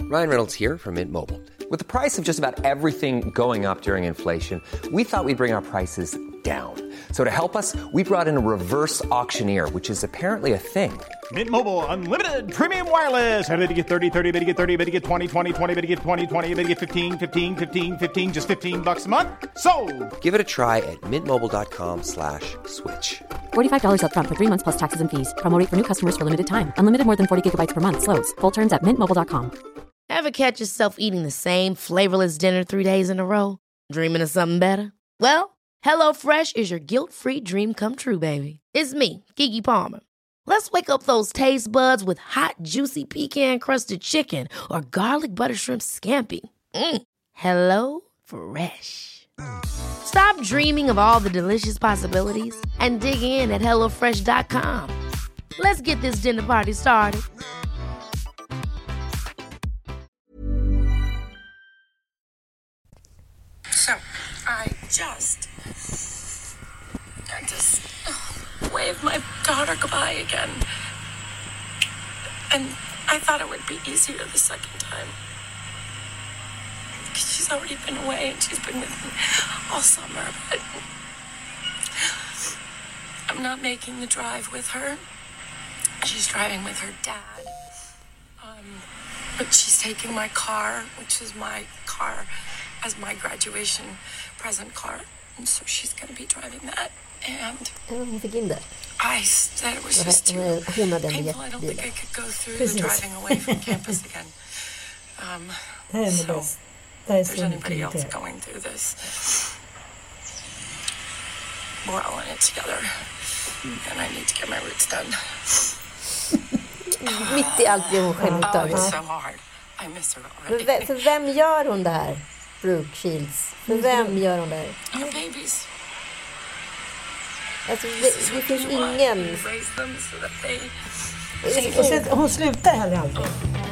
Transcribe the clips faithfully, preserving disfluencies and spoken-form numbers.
Ryan Reynolds here from Mint Mobile. With the price of just about everything going up during inflation, we thought we'd bring our prices down. So to help us, we brought in a reverse auctioneer, which is apparently a thing. Mint Mobile Unlimited Premium Wireless. How to get thirty, thirty, how to get thirty, how to get twenty, twenty, twenty, how to get twenty, twenty, how to get fifteen, fifteen, fifteen, fifteen, just fifteen bucks a month? Sold! Give it a try at mintmobile.com slash switch. forty-five dollars up front for three months plus taxes and fees. Promo rate for new customers for limited time. Unlimited more than forty gigabytes per month. Slows full terms at mint mobile dot com. Ever catch yourself eating the same flavorless dinner three days in a row? Dreaming of something better? Well, HelloFresh is your guilt-free dream come true, baby. It's me, Keke Palmer. Let's wake up those taste buds with hot, juicy pecan-crusted chicken or garlic butter shrimp scampi. Mm. Hello Fresh. Stop dreaming of all the delicious possibilities and dig in at hello fresh dot com. Let's get this dinner party started. So, I just... I just oh, waved my daughter goodbye again. And I thought it would be easier the second time. Because she's already been away and she's been with me all summer. But I'm not making the drive with her. She's driving with her dad. Um, but she's taking my car, which is my car, as my graduation present car. And so she's going to be driving that. And hon fick in det. I said it was just too hon hade painful. I don't think I could go through the driving away from campus again. Um, so if there's anybody else going through this, we're all in it together. And I need to get my roots done. Mitt i allt blir hon själv Oh, it's so hard. I miss her already. För, för vem gör hon det här? Brooke Shields. För vem gör hon det här? Our babies. Alltså, det, det finns ingen... Och sen, hon slutar heller aldrig.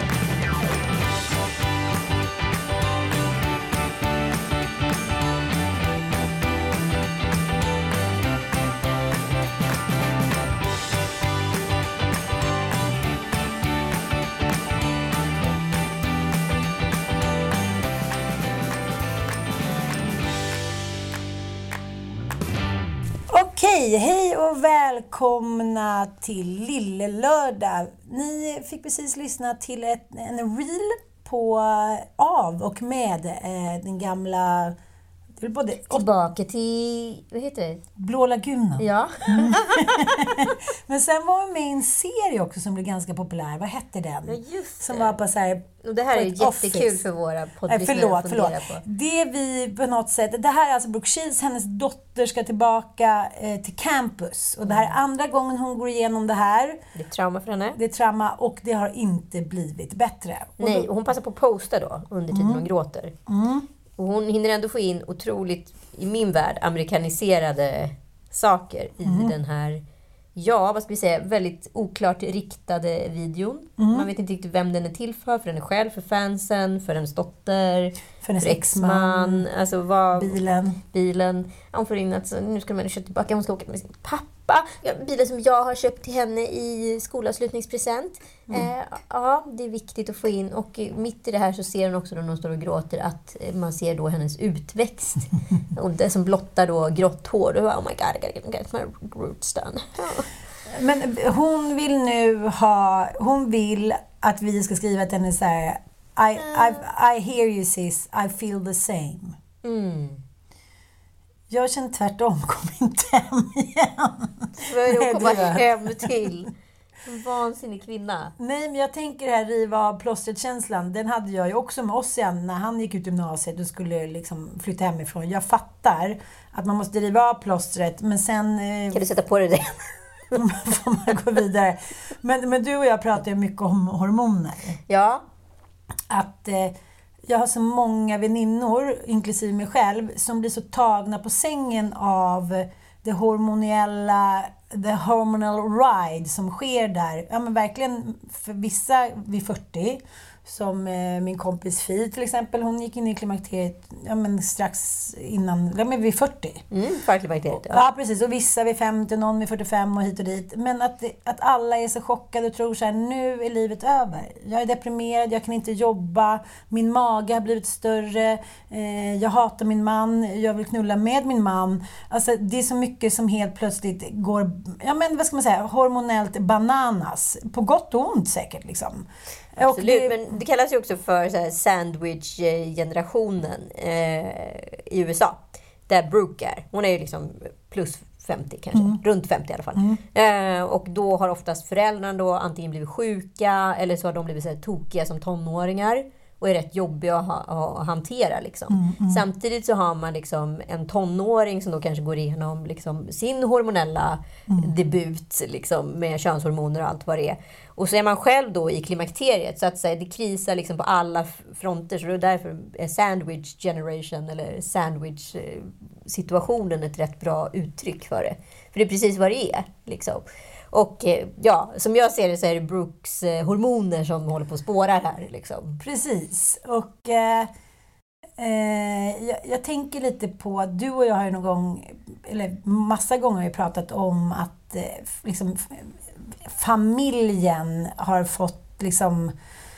Okej, hej och välkomna till Lille Lördag. Ni fick precis lyssna till ett, en reel på av och med eh, den gamla... Det är både, Tillbaka till... Vad heter det? Blå lagunen. Ja. Men sen var vi med i en serie också som blev ganska populär. Vad hette den? Ja, just det. Som var på så här... Och det här är jättekul office. För våra poddlyssnare. Förlåt, förlåt. På. Det vi på något sätt... Det här är alltså Brooke Shields, hennes dotter ska tillbaka eh, till campus. Och det här är andra gången hon går igenom det här. Det är trauma för henne. Det är trauma och det har inte blivit bättre. Och Nej, då, och hon passar på att posta då under tiden mm. hon gråter. Mm. Och hon hinner ändå få in otroligt, i min värld, amerikaniserade saker i mm. den här, ja, vad ska vi säga, väldigt oklart riktade videon. Mm. Man vet inte riktigt vem den är till för, för den är själv, för fansen, för hennes dotter, för hennes för exman, alltså vad... Bilen. Bilen. Hon får in att så, nu ska man köpa tillbaka, hon ska åka med sin pappa. Ja, bilen som jag har köpt till henne i skolavslutningspresent. Mm. Eh, ja, det är viktigt att få in. Och mitt i det här så ser hon också när hon står och gråter att man ser då hennes utväxt. Och det som blottar då grått hår. Och, oh my god, I gotta get my roots done. Oh. Men hon vill nu ha... Hon vill att vi ska skriva till henne så här... I, I, I hear you sis, I feel the same. Mm. Jag känner tvärtom, kom inte hem igen. För att komma hem till en vansinnig kvinna. Nej, men jag tänker det här riva av plåstret-känslan. Den hade jag ju också med oss igen när han gick ut i gymnasiet och skulle liksom flytta hemifrån. Jag fattar att man måste riva av plåstret, men sen... Kan du sätta på dig det? får man gå vidare. Men, men du och jag pratar ju mycket om hormoner. Ja. Att... Eh, jag har så många väninnor, inklusive mig själv, som blir så tagna på sängen av det hormoniella, the hormonal ride som sker där. Ja, men verkligen för vissa vid fyrtio Som eh, min kompis Fi till exempel, hon gick in i klimakteriet ja, men strax innan, ja, men vid fyrtio. Mm, för klimakteriet, ja. Ja, precis. Och vissa vid femtio, någon vid fyrtiofem och hit och dit. Men att, att alla är så chockade och tror så här, nu är livet över. Jag är deprimerad, jag kan inte jobba, min mage har blivit större, eh, jag hatar min man, jag vill knulla med min man. Alltså det är så mycket som helt plötsligt går, ja men vad ska man säga, hormonellt bananas. På gott och ont säkert liksom. Absolut, det, men det kallas ju också för så här sandwich-generationen eh, i U S A. Där Brooke är. Hon är ju liksom plus femtio kanske. Mm. Runt femtio i alla fall. Mm. Eh, och då har oftast föräldrarna då antingen blivit sjuka eller så har de blivit så här tokiga som tonåringar. Och är rätt jobbiga att, ha, att hantera. Liksom. Mm, mm. Samtidigt så har man liksom en tonåring som då kanske går igenom liksom sin hormonella mm. debut liksom, med könshormoner och allt vad det är. Och så är man själv då i klimakteriet. Så att säga, det krisar liksom på alla fronter. Så det är därför är sandwich generation eller sandwich situationen ett rätt bra uttryck för det. För det är precis vad det är. Liksom. Och ja, som jag ser det så är det Brooks eh, hormoner som håller på att spåra här. Liksom. Precis. Och eh, eh, jag, jag tänker lite på att du och jag har ju någon gång, eller massa gånger har vi pratat om att eh, liksom, familjen har fått liksom,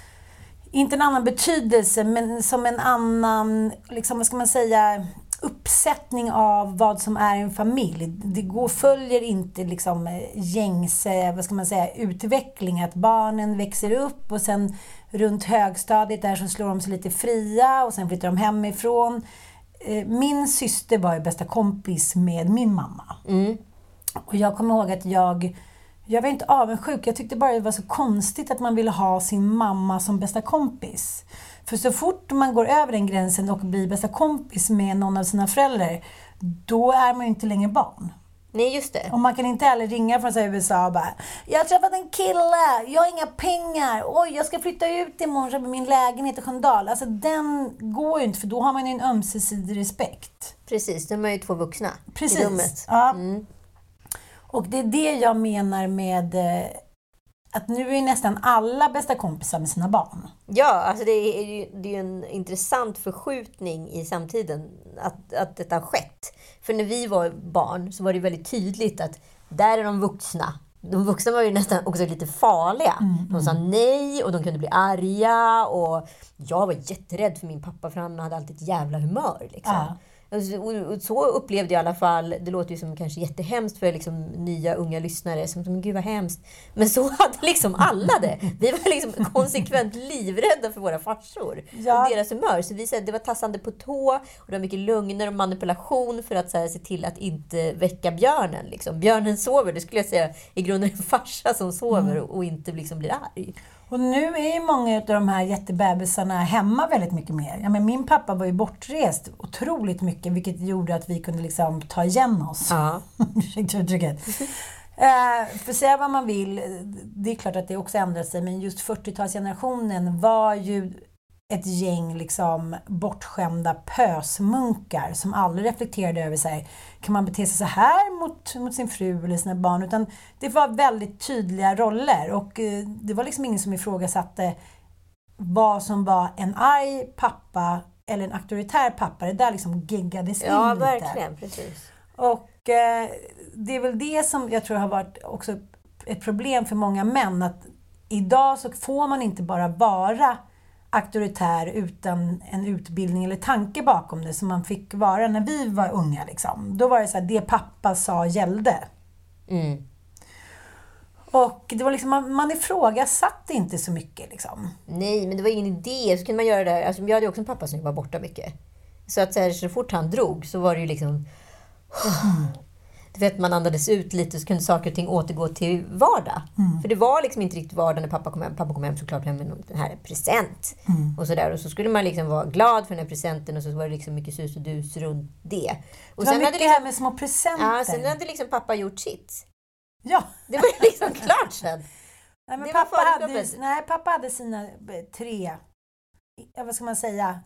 inte en annan betydelse, men som en annan, liksom, vad ska man säga, uppsättning av vad som är en familj. Det går, följer inte liksom gängse, vad ska man säga, utveckling, att barnen växer upp och sen runt högstadiet där så slår de sig lite fria och sen flyttar de hemifrån. Min syster var ju bästa kompis med min mamma. Mm. Och jag kommer ihåg att jag jag var inte avundsjuk. Jag tyckte bara det var så konstigt att man ville ha sin mamma som bästa kompis. För så fort man går över den gränsen och blir bästa kompis med någon av sina föräldrar, då är man ju inte längre barn. Nej, just det. Och man kan inte heller ringa från så här U S A och bara, jag har träffat en kille, jag har inga pengar, oj jag ska flytta ut imorgon med min lägenhet i Sköndal. Alltså den går ju inte, för då har man ju en ömsesidig respekt. Precis, de är ju två vuxna. Precis. I rummet. Ja. Mm. Och det är det jag menar med att nu är nästan alla bästa kompisar med sina barn. Ja, alltså det är ju det är en intressant förskjutning i samtiden att, att detta har skett. För när vi var barn så var det väldigt tydligt att där är de vuxna. De vuxna var ju nästan också lite farliga. Mm, de sa nej och de kunde bli arga. Och jag var jätterädd för min pappa, för han hade alltid ett jävla humör. Liksom. Ja. Och så upplevde jag i alla fall, det låter ju som kanske jättehemskt för liksom nya unga lyssnare som, som gud vad hemskt, men så hade liksom alla det. Vi var liksom konsekvent livrädda för våra farsor, ja. Och deras humör, så vi sa, det var tassande på tå och det var mycket lögner och manipulation för att så här, se till att inte väcka björnen liksom. Björnen sover, det skulle jag säga i grunden en farsa som sover mm. och, och inte liksom blir arg. Och nu är ju många av de här jättebebisarna hemma väldigt mycket mer. Ja, men min pappa var ju bortrest otroligt mycket, vilket gjorde att vi kunde liksom ta igen oss. Ja. Ursäkta uttrycket. uh, för säga vad man vill, det är klart att det också ändrar sig, men just fyrtiotalsgenerationen var ju ett gäng liksom bortskämda pösmunkar som aldrig reflekterade över sig. Kan man bete sig så här mot, mot sin fru eller sina barn? Utan det var väldigt tydliga roller och eh, det var liksom ingen som ifrågasatte vad som var en arg pappa eller en auktoritär pappa. Det där liksom giggades in lite. Ja, verkligen, precis. Och eh, det är väl det som jag tror har varit också ett problem för många män, att idag så får man inte bara vara auktoritär utan en utbildning eller tanke bakom det som man fick vara när vi var unga liksom. Då var det så här, det pappa sa gällde. Mm. Och det var liksom, man, man ifrågasatte inte så mycket liksom. Nej, men det var ingen idé. Så kunde man göra det. Alltså, jag hade också en pappa som var borta mycket. Så att så, här, så fort han drog så var det ju liksom mm. du vet, man andades ut lite så kunde saker och ting återgå till vardag. Mm. För det var liksom inte riktigt vardag när pappa kom hem. Pappa kom hem såklart hem med den här present. Mm. Och så där. Och så skulle man liksom vara glad för den här presenten. Och så var det liksom mycket sus och dus runt det. Och det var sen mycket hade liksom, här med små presenter. Ja, sen hade liksom pappa gjort sitt. Ja. Det var liksom klart sen. Nej, men pappa hade, nej, pappa hade sina tre, vad ska man säga,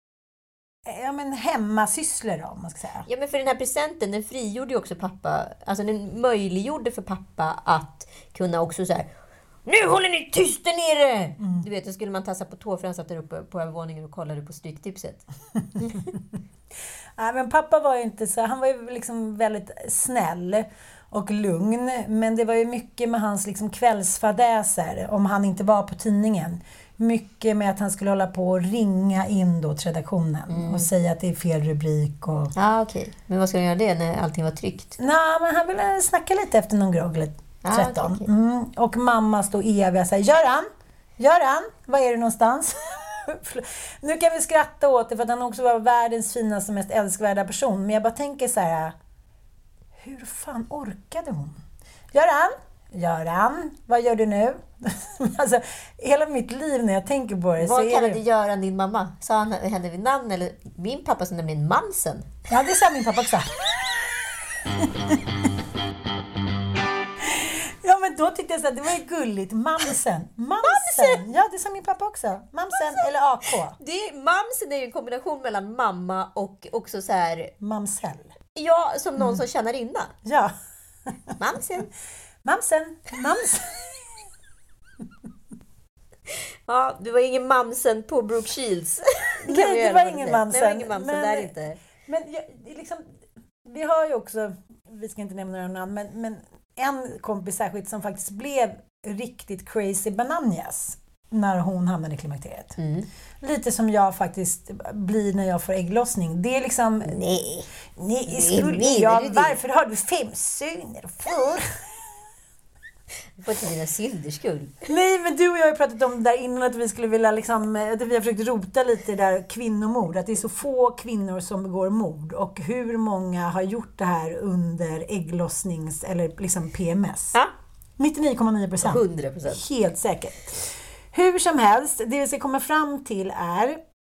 ja, men hemmasysslor då, om man ska säga. Ja, men för den här presenten, den frigjorde ju också pappa, alltså den möjliggjorde för pappa att kunna också så här Nu håller ni tyst där nere! Mm. Du vet, då skulle man tassa på tå för han satt där uppe på övervåningen och kollade på stryktipset. Nej, men pappa var ju inte så, han var ju liksom väldigt snäll och lugn, men det var ju mycket med hans liksom kvällsfadäser om han inte var på tidningen. Mycket med att han skulle hålla på och ringa in då till redaktionen mm. och säga att det är fel rubrik. Och... Ja, okej. Okay. Men vad ska han göra det när allting var tryckt? Nej, men han ville snacka lite efter någon grogg, tretton. Ah, okay, okay. Mm. Och mamma stod eviga och säger, Göran, Göran, var är du någonstans? Nu kan vi skratta åt det för att han också var världens finaste, mest älskvärda person. Men jag bara tänker så här, hur fan orkade hon? Göran, Göran, vad gör du nu? Alltså, hela mitt liv när jag tänker på det. Vad så kallade det... Göran din mamma? Sa han henne vid namn? Eller min pappa som nämligen Mamsen? Ja, det sa min pappa också. Ja, men då tyckte jag så att det var ju gulligt. Mamsen. Mamsen. Ja, det sa min pappa också. Mamsen alltså, eller A K. Det är, mamsen är ju en kombination mellan mamma och också så här... Mamsell. Ja, som någon mm. som tjänar inna. Ja. Mamsen. Mamsen. Mamsen. Ja, det var ingen Mamsen på Brooke Shields. Nej, det var ingen Mamsen. Det var ingen Mamsen men, där inte. Men jag, liksom, vi har ju också, vi ska inte nämna några namn, men, men en kompis särskilt som faktiskt blev riktigt crazy bananas när hon hamnade i klimakteriet. Mm. Lite som jag faktiskt blir när jag får ägglossning. Det är liksom... Nej. Nej, skulle jag... Varför har du fem söner? För... För till dina synders skull. Nej, men du och jag har pratat om det där innan att vi skulle vilja liksom, att vi har försökt rota lite där kvinnomord, att det är så få kvinnor som begår mord och hur många har gjort det här under ägglossnings eller liksom P M S. Ja. nittionio komma nio procent. hundra procent. Helt säkert. Hur som helst, det vi ska komma fram till är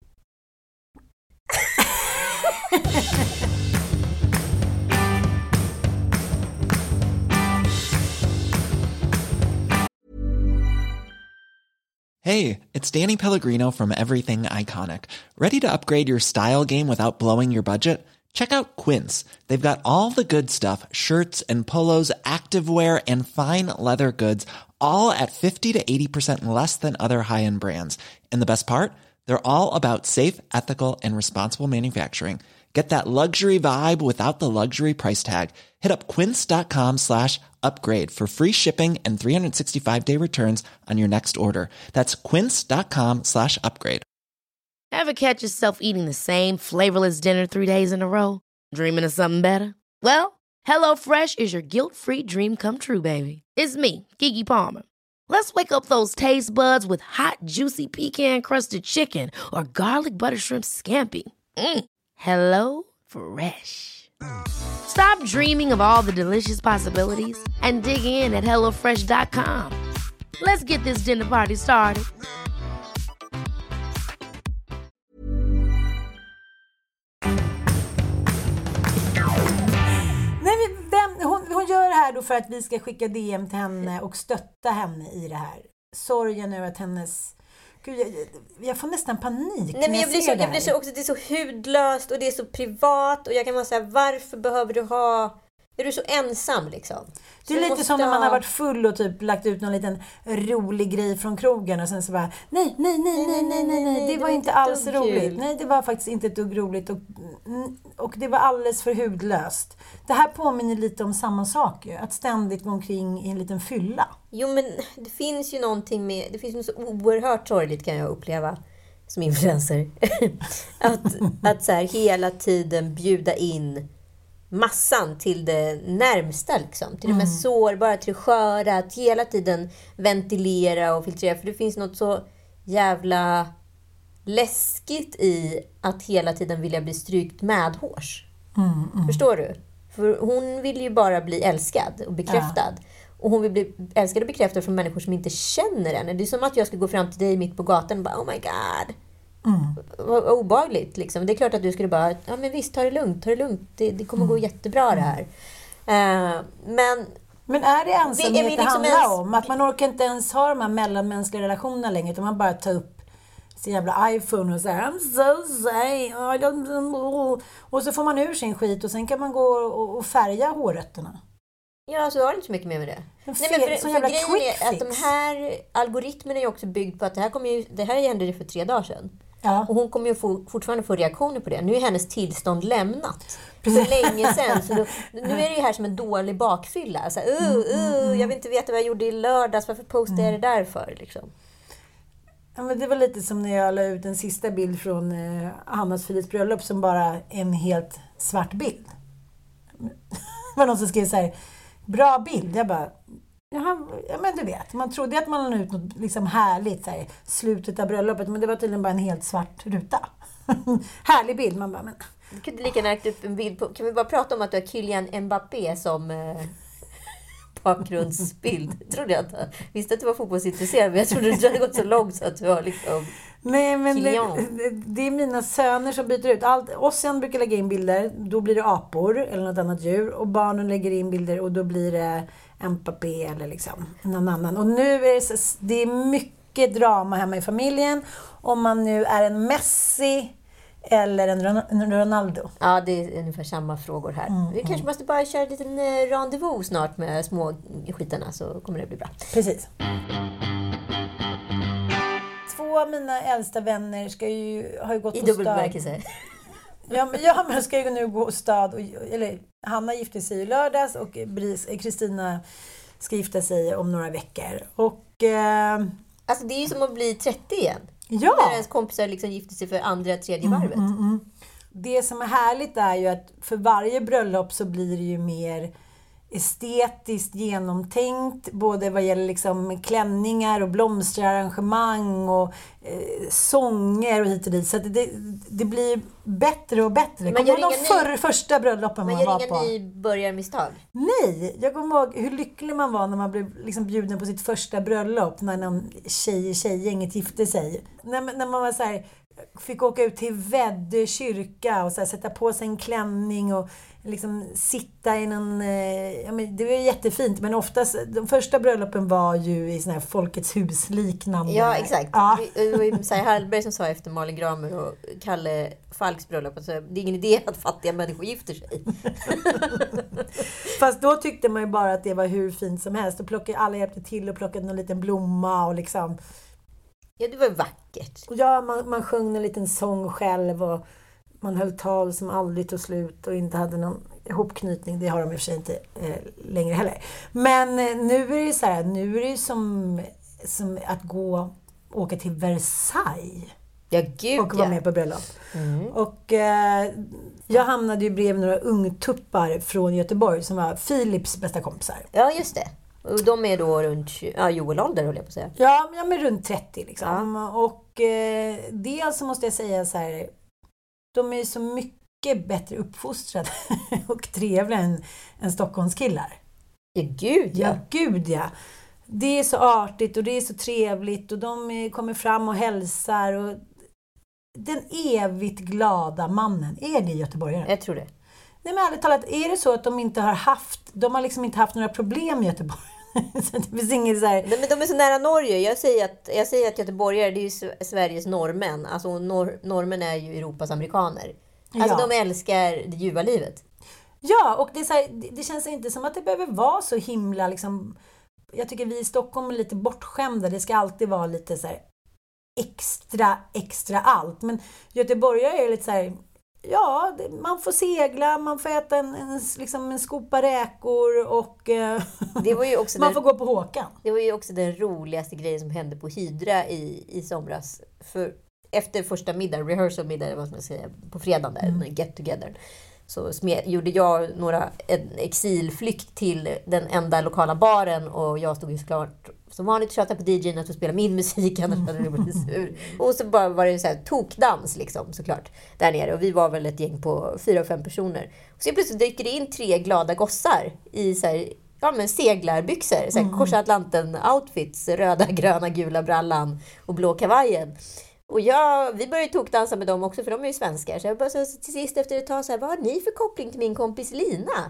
Hey, it's Danny Pellegrino from Everything Iconic. Ready to upgrade your style game without blowing your budget? Check out Quince. They've got all the good stuff, shirts and polos, activewear, and fine leather goods, all at fifty to eighty percent less than other high-end brands. And the best part? They're all about safe, ethical, and responsible manufacturing. Get that luxury vibe without the luxury price tag. Hit up quince.com slash upgrade for free shipping and three sixty-five day returns on your next order. That's quince.com slash upgrade. Ever catch yourself eating the same flavorless dinner three days in a row? Dreaming of something better? Well, HelloFresh is your guilt-free dream come true, baby. It's me, Keke Palmer. Let's wake up those taste buds with hot, juicy pecan-crusted chicken or garlic butter shrimp scampi. Mm. Hello Fresh. Stop dreaming of all the delicious possibilities and dig in at hello fresh dot com. Let's get this dinner party started. Nej, vem, hon, hon gör det här då för att vi ska skicka D M till henne och stötta henne i det här. Sorgen över att hennes... Gud, jag, jag får nästan panik. Nej, men jag, jag, blir så, jag blir så också, det är så hudlöst och det är så privat och jag kan vara så här, varför behöver du ha, är du så ensam liksom? Så det är lite som när man har varit full och typ lagt ut någon liten rolig grej från krogen och sen så bara, nej, nej, nej, nej, nej, nej, nej, det var inte alls roligt. Nej, det var faktiskt inte ett dugg roligt och, och det var alldeles för hudlöst. Det här påminner lite om samma sak ju, att ständigt gå omkring i en liten fylla. Jo, men det finns ju någonting med, det finns något så oerhört sorgligt kan jag uppleva som influencer. att att så här, hela tiden bjuda in massan till det närmsta liksom, till det mm. mest sårbara, till det sköra, att hela tiden ventilera och filtrera, för det finns något så jävla läskigt i att hela tiden vilja bli strykt med hårs. Mm, mm. Förstår du? För hon vill ju bara bli älskad och bekräftad. Ja. Och hon vill bli älskad och bekräftad från människor som inte känner henne. Det är som att jag ska gå fram till dig mitt på gatan och bara, oh my god. Mm. Vad obehagligt liksom. Det är klart att du skulle bara, ja men visst, ta det lugnt, ta det lugnt. Det, det kommer mm. gå jättebra det här. Uh, men Men är det ensamhet det, det, det handlar ens... om? Att man orkar inte ens ha de här mellanmänskliga relationerna längre, utan man bara tar upp sin jävla iPhone och säger I'm so sad. Och så får man ur sin skit och sen kan man gå och färga hårrötterna. Ja, så har det inte så mycket mer med det. En Nej, men för, fel- för sån jävla grejen quick är att de fix. här algoritmerna är också byggd på att det här, kommer ju, det här hände det för tre dagar sedan. Ja. Och hon kommer ju få, fortfarande få reaktioner på det. Nu är hennes tillstånd lämnat. För länge sedan. Så då, nu är det ju här som en dålig bakfylla. Så här, uh, uh, jag vill inte veta vad jag gjorde i lördags. Varför postade jag det där för? Liksom. Ja, men det var lite som när jag la ut en sista bild från eh, Hannas Frids bröllop som bara är en helt svart bild. Det var någon som skrev så här, bra bild. Jag bara, jaha, ja men du vet, man trodde att man la ut något liksom härligt så här, slutet av bröllopet, men det var tydligen bara en helt svart ruta. Härlig bild, man bara, men... Du kunde lika gärna lagt upp en bild på... Kan vi bara prata om att du har Kylian Mbappé som eh, bakgrundsbild? Jag trodde jag inte. Visste att du var fotbollsintresserad, men jag trodde det hade gått så långt så att du har liksom... Nej, men det, Kylian. det, det är mina söner som byter ut. Allt, Ossian brukar lägga in bilder, då blir det apor eller något annat djur. Och barnen lägger in bilder och då blir det Mbappé eller liksom någon annan. Och nu är det, så, det är mycket drama hemma i familjen. Om man nu är en Messi eller en Ron- en Ronaldo. Ja, det är ungefär samma frågor här. Mm, vi kanske mm. måste bara köra en liten eh, rendezvous snart med små skitarna, så kommer det bli bra. Precis. Två av mina äldsta vänner ska ju, har ju gått I på dubbel stad. bemärkelse. Ja, men jag men ska ju nu gå stad. Och, eller, Hanna gifte sig i lördags och Bris- Kristina ska gifta sig om några veckor. Och... Eh, Alltså det är ju som att bli trettio igen. ja! När ens kompisar liksom gifter sig för andra, tredje varvet. Mm, mm. Det som är härligt är ju att för varje bröllop så blir det ju mer estetiskt genomtänkt, både vad gäller liksom klänningar och blomsterarrangemang och eh, sånger och hit och dit. Så att det, det blir bättre och bättre. Man Kommer gör du ihåg de inga ny- förr, första bröllopen man, Man var gör på? inga nybörjarmisstag. Nej, jag kommer ihåg hur lycklig man var när man blev liksom bjuden på sitt första bröllop, när någon tjej i tjejgänget gifte sig. När, när man var så här, fick åka ut till Väddö kyrka och så här, sätta på sig en klänning och liksom sitta i någon... Eh, ja, men det var ju jättefint, men oftast, de första bröllopen var ju i sån här Folkets hus liknande. Ja, exakt. Ja. Det var ju Messiah Hallberg som sa efter Malin Gramer och Kalle Falks bröllop att det är ingen idé att fattiga människor gifter sig. Fast då tyckte man ju bara att det var hur fint som helst. Och plockade, alla hjälpte till och plockade någon liten blomma och liksom... Ja, det var vackert. Ja, man, man sjöng en liten sång själv och man höll tal som aldrig tog slut och inte hade någon ihopknytning. Det har de i och för sig inte eh, längre heller. Men eh, nu är det så här, nu är det som, som att gå åka till Versailles. Ja, gud Och vara ja. med på bröllop. Mm. Och eh, jag hamnade ju bredvid några ungtuppar från Göteborg som var Philips bästa kompisar. Ja, just det. Och de är då runt ja, Joel-ålder, höll jag på att säga. Ja, ja men runt trettio liksom. Ja. Och eh, dels så måste jag säga så här, de är så mycket bättre uppfostrade och trevliga än, än Stockholmskillar. Ja, gud ja. Ja, gud ja. Det är så artigt och det är så trevligt och de är, kommer fram och hälsar och den evigt glada mannen, är det göteborgare? Jag tror det. Nej, men ärligt talat, är det så att de inte har haft, de har liksom inte haft några problem i Göteborg? Så det finns inget så här... Nej, men de är så nära Norge. Jag säger att, jag säger att göteborgare, det är ju Sveriges norrmän. Alltså nor, norrmän är ju Europas amerikaner. Alltså Ja. de älskar det ljuva livet. Ja, och det, är så här, det, det känns inte som att det behöver vara så himla liksom... Jag tycker vi i Stockholm är lite bortskämda. Det ska alltid vara lite så här extra, extra allt. Men göteborgare är lite så här... Ja, det, man får segla, man får äta en, en, liksom en skopa räkor och eh, Det var ju också man den, får gå på Håkan. det var ju också den roligaste grejen som hände på Hydra i, i somras. För efter första middagen, rehearsal middag, vad ska man säga, på fredagen där, mm. get together. Så smed, gjorde jag några, en exilflykt till den enda lokala baren och jag stod ju såklart som vanligt tjatade på D J:n att få spela min musik, annars hade det blivit sur. Och så bara var det så här tokdans liksom, såklart, där nere. Och vi var väl ett gäng på fyra, fem personer. Och så plötsligt dyker det in tre glada gossar i så här, ja, men seglarbyxor, så här, mm. Korsa Atlanten-outfits, röda, gröna, gula brallan och blå kavajen. Och jag, vi började tokdansa med dem också, för de är ju svenskar. Så jag bara så till sist efter ett tag så här, vad har ni för koppling till min kompis Lina?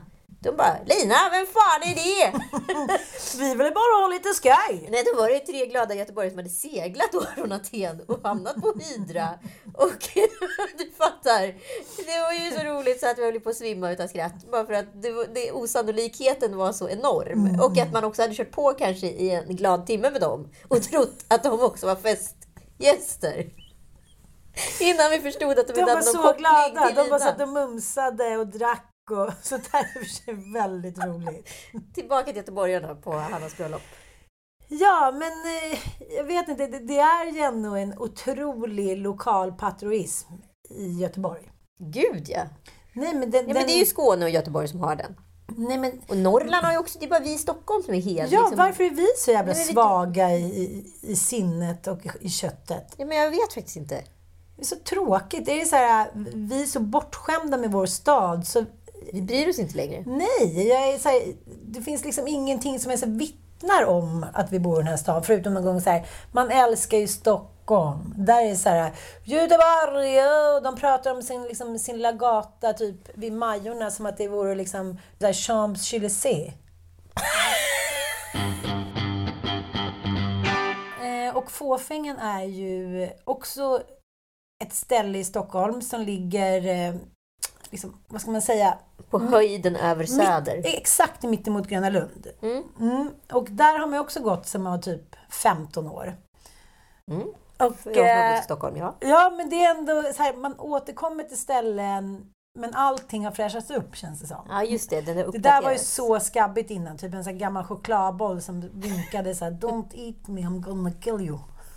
De bara, Lina, vem fan är det? Vi ville bara ha lite skoj. Nej, då var det tre glada göteborgare som hade seglat då från Aten och hamnat på Hydra. Och du fattar, det var ju så roligt så att vi höll på att svimma utan skratt. Bara för att det, det, osannolikheten var så enorm. Mm. Och att man också hade kört på kanske i en glad timme med dem. Och trott att de också var festgäster. Innan vi förstod att de, de inte hade någon koppling till Lina. De bara satt och mumsade och drack. Och så det är väldigt roligt. Tillbaka till göteborgarna på Hannas bröllop. Ja, men eh, jag vet inte. Det, det är ju ändå en otrolig lokal patriotism i Göteborg. Gud, ja. Nej, men, den, ja, men det är ju Skåne och Göteborg som har den. Nej, men, och Norrland har ju också, det är bara vi i Stockholm som är helt... Ja, liksom, varför är vi så jävla vi svaga i, i, i sinnet och i köttet? Ja, men jag vet faktiskt inte. Det är så tråkigt. Det är så här, vi är så bortskämda med vår stad så... Vi bryr oss inte längre. Nej, jag är så här, det finns liksom ingenting som är så vittnar om att vi bor i den här staden. Förutom en gång så här, man älskar ju Stockholm. Där är det så här, Göteborg, och de pratar om sin, liksom, sin lilla gata typ vid Majorna som att det vore liksom så här Champs-Élysées. eh, och Fåfängen är ju också ett ställe i Stockholm som ligger... Eh, Liksom, vad ska man säga? På höjden över Söder. Mitt, exakt mitt emot Gröna Lund. Mm. Mm. Och där har man också gått sedan man var typ femton år. Mm. Och, jag har gått till Stockholm, ja. Ja, men det är ändå så här, man återkommer till ställen, men allting har fräschats upp, känns det som. Ja, just det. Den är det där var ju så skabbigt innan. Typ en sån här gammal chokladboll som vinkade så här, don't eat me, I'm gonna kill you.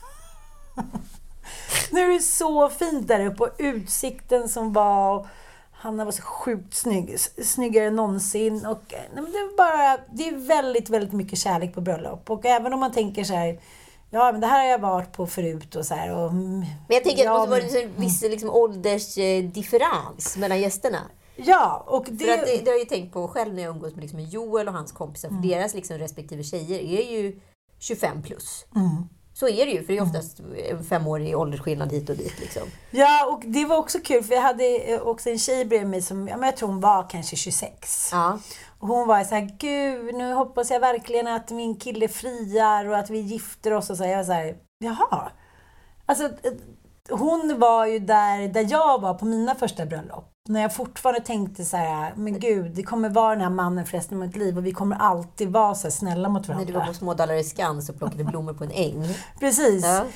Nu är det så fint där uppe och utsikten som var... Hanna var så sjukt snygg, snyggare än någonsin och nej, men det är bara det är väldigt väldigt mycket kärlek på bröllop och även om man tänker så här, ja men det här har jag varit på förut och så här och men jag tänker ja, att det måste vara en viss liksom åldersdifferens mellan gästerna. Ja, och det... För att det, det har jag ju tänkt på själv när jag umgås med liksom Joel och hans kompisar, för mm. deras liksom respektive tjejer är ju tjugofem plus. Mm. Så är det ju, för det är oftast fem år i åldersskillnad hit och dit. Liksom. Ja, och det var också kul, för jag hade också en tjej bredvid mig som, ja, men jag tror hon var kanske tjugosex. Ja. Och hon var så här, gud, nu hoppas jag verkligen att min kille friar och att vi gifter oss. Och så. Jag var så här, jaha. Alltså, hon var ju där, där jag var på mina första bröllop. När jag fortfarande tänkte så här, men gud, det kommer vara den här mannen för resten av mitt liv och vi kommer alltid vara så här snälla mot varandra. När du var på Smådalare Skans och plockade blommor på en äng. Precis. Ja.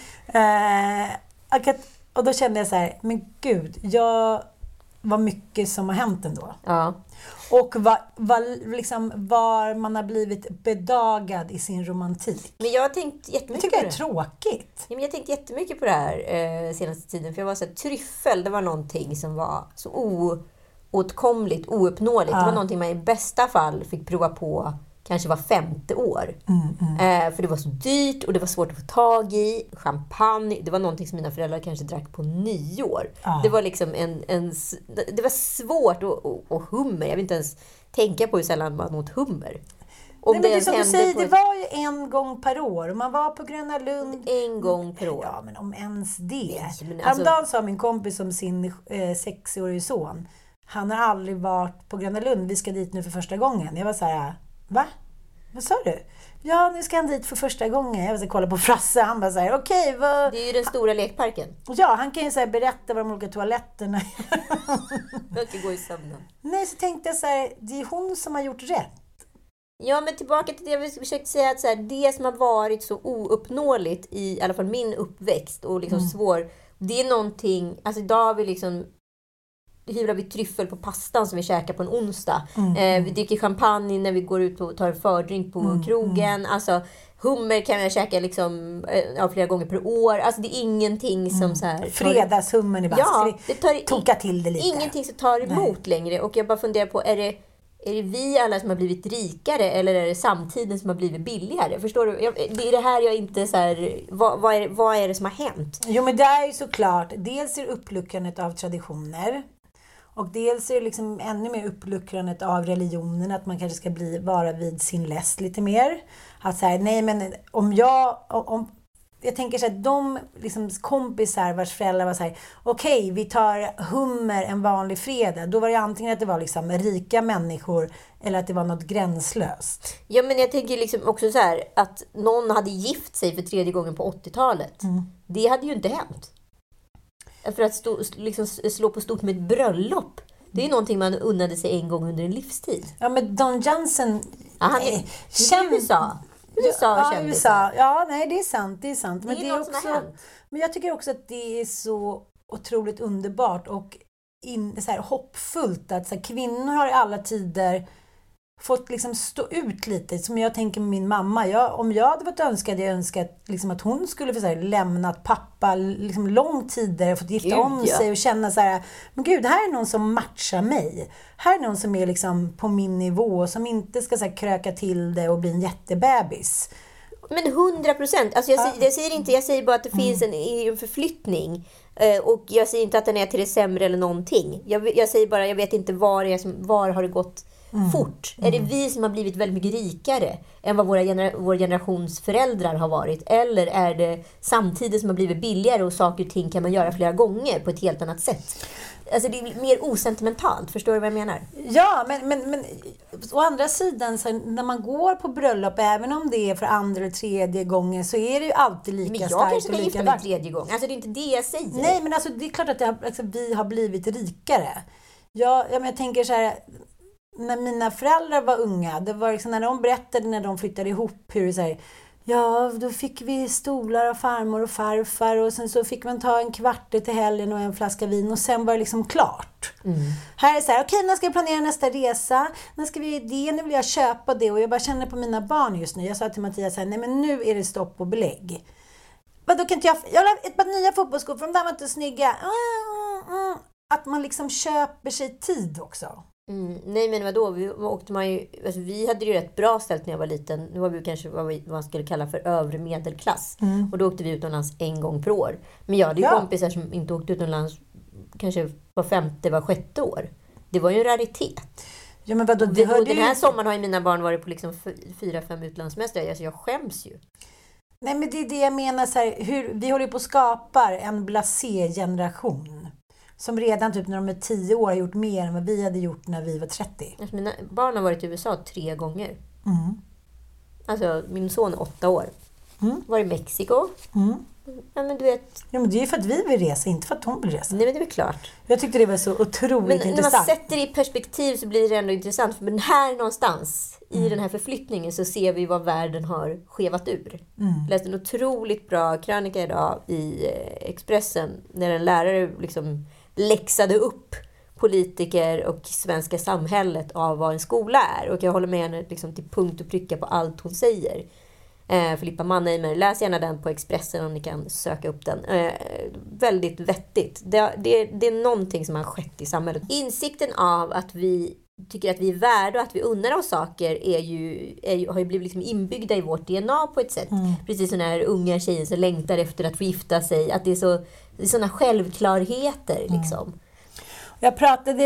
Eh, och då kände jag så här, men gud, jag var mycket som har hänt ändå. Ja. Och var, var, liksom, var man har blivit bedagad i sin romantik. Men jag har tänkt jättemycket jag tycker på det är tråkigt. Ja, men jag har tänkt jättemycket på det här eh, senaste tiden. För jag var så här, tryffel, det var någonting som var så oåtkomligt, ouppnåeligt. Ja. Det var någonting man i bästa fall fick prova på kanske var femte år. Mm, mm. Eh, för det var så dyrt och det var svårt att få tag i. Champagne, det var någonting som mina föräldrar kanske drack på nio år. Ja. Det var liksom en, en... Det var svårt och, och, och hummer. Jag vill inte ens tänka på hur sällan man åt hummer. Om Nej, men det är som du säger, på... det var ju en gång per år. Man var på Gröna Lund. En gång per år. Ja, men om ens det. Nej, men alltså... Häromdagen sa min kompis om sin eh, sexårige son. Han har aldrig varit på Gröna Lund. Vi ska dit nu för första gången. Jag var så här, va? Vad sa du? Ja, nu ska han dit för första gången. Jag var så här, kolla på Frasse. Han bara så här, okej, okay, vad... Det är ju den stora lekparken. Ja, han kan ju så här berätta vad de olika toaletterna... Jag ska gå i sömnen. Nej, så tänkte jag så här, det är hon som har gjort rätt. Ja, men tillbaka till det jag försökte säga, att så här, det som har varit så ouppnåeligt i, i alla fall min uppväxt och liksom mm. svår, det är någonting, alltså idag har vi liksom hyvlar vi tryffel på pastan som vi käkar på en onsdag. Mm. Eh, vi dricker champagne när vi går ut och tar fördrink på mm. krogen. Alltså hummer kan jag käka liksom, ja, flera gånger per år. Alltså det är ingenting som mm. så här... Fredagshummern i bask. Ja, det tar toka till det lite. Ingenting som tar emot Nej. längre. Och jag bara funderar på, är det Är det vi alla som har blivit rikare eller är det samtiden som har blivit billigare? Förstår du? Jag, det är det här jag inte så här, vad, vad, är, vad är det som har hänt? Jo, men det är ju såklart, dels är det uppluckrandet av traditioner och dels är det liksom ännu mer uppluckrandet av religionen, att man kanske ska bli, vara vid sin läst lite mer. Att så här, nej men om jag, om, jag tänker så att de liksom, kompisar vars föräldrar var så här: okej, okay, vi tar hummer en vanlig fredag. Då var det antingen att det var liksom rika människor eller att det var något gränslöst. Ja, men jag tänker liksom också så här att någon hade gift sig för tredje gången på åttiotalet. Mm. Det hade ju inte hänt. För att stå, liksom, slå på stort med ett bröllop. Det är ju någonting man unnade sig en gång under en livstid. Ja, men Don Johnson... Ja, han är... Känd... U S A. U S A ja, U S A. Ja, nej, det är sant. Det är sant. Men det är, det är också... Men jag tycker också att det är så otroligt underbart och in, så här, hoppfullt att så här, kvinnor har i alla tider fått liksom stå ut lite. Som jag tänker med min mamma. Jag, om jag hade varit önskad, jag önskat liksom att hon skulle för så här, lämnat pappa liksom, lång tidigare, fått gifta gud, om ja. sig och känna så här: men gud, här är någon som matchar mig. Här är någon som är liksom på min nivå, som inte ska så här, kröka till det och bli en jättebebis. Men hundra procent. Alltså jag, ja. jag säger inte, jag säger bara att det mm. finns en, en förflyttning. Och jag säger inte att den är till det sämre eller någonting. Jag, jag säger bara, jag vet inte var, det är som, var har det gått mm. fort. Mm. Är det vi som har blivit väldigt mycket rikare än vad våra genera- vår generations föräldrar har varit? Eller är det samtidigt som har blivit billigare och saker och ting kan man göra flera gånger på ett helt annat sätt? Alltså det är mer osentimentalt, förstår du vad jag menar? Ja, men, men, men å andra sidan så när man går på bröllop, även om det är för andra eller tredje gången, så är det ju alltid lika starkt. Men jag kanske ska gifta mig tredje gång. Alltså det är inte det jag säger. Nej, men alltså det är klart att det har, alltså, vi har blivit rikare. Jag, jag, jag tänker så här, när mina föräldrar var unga, det var liksom när de berättade när de flyttade ihop hur det så här, ja, då fick vi stolar av farmor och farfar och sen så fick man ta en kvart till helgen och en flaska vin och sen var det liksom klart. Mm. Här är det så här, okej, okay, när ska jag planera nästa resa? När ska vi det? Nu vill jag köpa det. Och jag bara känner på mina barn just nu. Jag sa till Mattias så här, nej men nu är det stopp och belägg. Men då kan inte jag, jag har ett par nya fotbollsskor för de där var inte snygga. Mm, mm. Att man liksom köper sig tid också. Mm, nej men vadå, vi åkte man ju, alltså vi hade ju rätt bra ställt när jag var liten. Nu var vi kanske vad, vi, vad man skulle kalla för övre medelklass. Mm. Och då åkte vi utomlands en gång per år. Men jag hade ju ja. kompisar som inte åkte utomlands kanske var femte, var sjätte år. Det var ju en raritet. Ja, men vadå, det och den här ju... sommaren har ju mina barn varit på liksom fyra, fem utlandsmästare. Alltså jag skäms ju. Nej men det är det jag menar så här, hur, vi håller på att skapa en blasé-generation. Som redan typ när de är tio år har gjort mer än vad vi hade gjort när vi var trettio. Alltså mina barn har varit i U S A tre gånger. Mm. Alltså min son är åtta år. Mm. Var i Mexiko. Mm. Ja, men du vet... Ja, men det är ju för att vi vill resa, inte för att hon vill resa. Nej, men det är väl klart. Jag tyckte det var så otroligt men intressant. Men när man sätter det i perspektiv så blir det ändå intressant. För men här någonstans, mm. i den här förflyttningen, så ser vi vad världen har skevat ur. Mm. Jag läste en otroligt bra krönika idag i Expressen. När en lärare liksom läxade upp politiker och svenska samhället av vad en skola är. Och jag håller med henne liksom till punkt och pricka på allt hon säger. Eh, Filippa Mannheimer, läs gärna den på Expressen om ni kan söka upp den. Eh, väldigt vettigt. Det, det, det är någonting som har skett i samhället. Insikten av att vi tycker att vi är värda och att vi unnar oss saker är ju, är ju, har ju blivit liksom inbyggda i vårt D N A på ett sätt. Mm. Precis som när unga tjejer så längtar efter att få gifta sig. Att det är så, det är såna självklarheter liksom. Mm. Jag pratade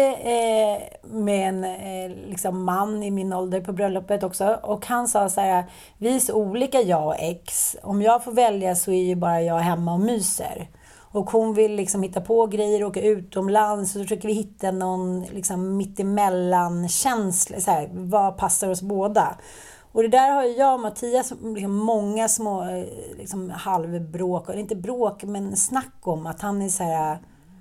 eh, med en eh, liksom man i min ålder på bröllopet också. Och han sa så här, vi är så olika jag och ex. Om jag får välja så är ju bara jag hemma och myser. Och hon vill liksom hitta på grejer och åka utomlands. Så försöker vi hitta någon liksom mittemellan känsla. Så här, vad passar oss båda? Och det där har jag och Mattias liksom många små liksom halvbråk. Eller inte bråk men snack om att han är så här...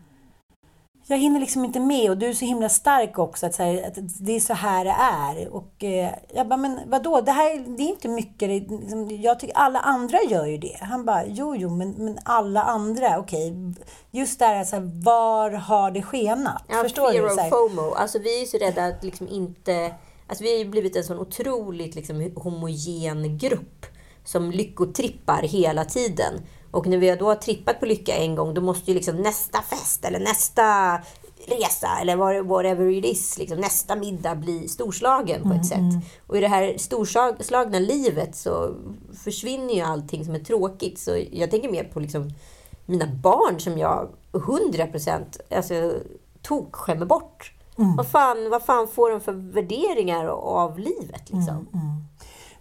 Jag hinner liksom inte med och du är så himla stark också att, så här, att det är så här det är. Och eh, jag bara, men vadå? Det här det är inte mycket. Det, liksom, jag tycker alla andra gör ju det. Han bara, jo, jo, men, men alla andra, okej. Okay. Just där, alltså, var har det skenat? Ja, förstår fear du? Of FOMO. Alltså vi är ju så rädda att liksom inte... Alltså vi har ju blivit en sån otroligt liksom, homogen grupp som lyckotrippar hela tiden. Och när vi då har trippat på lycka en gång, då måste ju liksom nästa fest eller nästa resa eller whatever it is, liksom nästa middag bli storslagen på ett mm, sätt. Och i det här storslagna livet så försvinner ju allting som är tråkigt. Så jag tänker mer på liksom mina barn som jag hundra procent alltså, tog skämmer bort. Mm. Vad, fan, vad fan får de för värderingar av livet liksom? Mm, mm.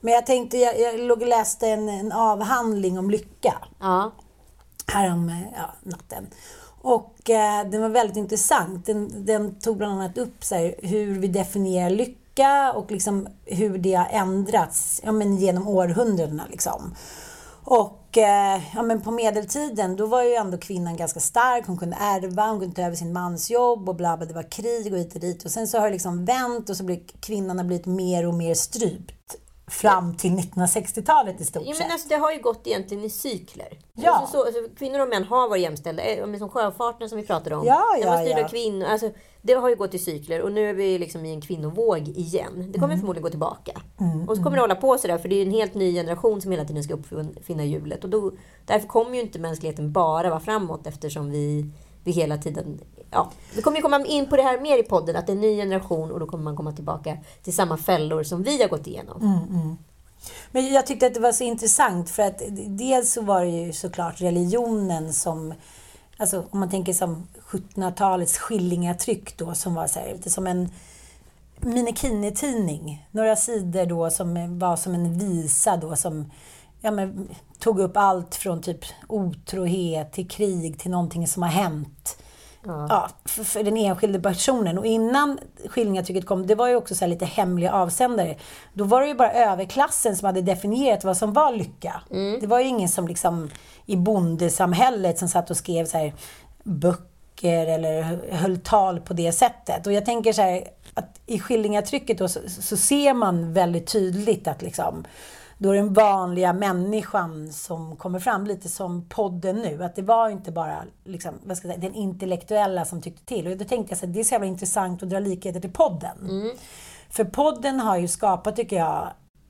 Men jag tänkte, jag, jag låg och läste en, en avhandling om lycka. Ja. Härom ja, natten. Och eh, den var väldigt intressant. Den, den tog bland annat upp så här, hur vi definierar lycka och liksom hur det har ändrats ja, men genom århundradena. Liksom. Och eh, ja, men på medeltiden då var ju ändå kvinnan ganska stark. Hon kunde ärva, hon kunde ta över sin mans jobb och bla bla, det var krig och hit och dit. Och sen så har det liksom vänt och så blir kvinnan blivit mer och mer strypt. Fram till nittonhundrasextiotalet i stort ja, sett. men alltså, det har ju gått egentligen i cykler. Ja. Alltså, så, alltså, kvinnor och män har varit jämställda. Eh, Som sjöfarten som vi pratade om. Ja, Den ja, var styrd ja. av kvinnor. Alltså, det har ju gått i cykler. Och nu är vi liksom i en kvinnovåg igen. Det kommer Mm. förmodligen gå tillbaka. Mm, och så kommer det hålla på sådär. För det är en helt ny generation som hela tiden ska uppfinna hjulet. Och då, därför kommer ju inte mänskligheten bara vara framåt. Eftersom vi, vi hela tiden... Ja, vi kommer ju komma in på det här mer i podden. Att det är en ny generation. Och då kommer man komma tillbaka till samma fällor som vi har gått igenom. Mm, mm. Men jag tyckte att det var så intressant för att dels så var det ju såklart religionen som, alltså om man tänker som sjuttonhundratalets skillingatryck då som var så här, lite som en minikini-tidning. Några sidor då som var som en visa då som ja, men, tog upp allt från typ otrohet till krig till någonting som har hänt. Ja. Ja, för, för den enskilda personen. Och innan skillingatrycket kom, det var ju också så här lite hemliga avsändare. Då var det ju bara överklassen som hade definierat vad som var lycka. Mm. Det var ju ingen som liksom i bondesamhället som satt och skrev så här böcker eller höll tal på det sättet. Och jag tänker så här att i skillingatrycket då så, så ser man väldigt tydligt att liksom då är den vanliga människan som kommer fram lite som podden nu. Att det var inte bara liksom, vad ska jag säga, den intellektuella som tyckte till. Och då tänkte jag så här, det är så jävla intressant att dra likheter till podden. Mm. För podden har ju skapat, tycker jag,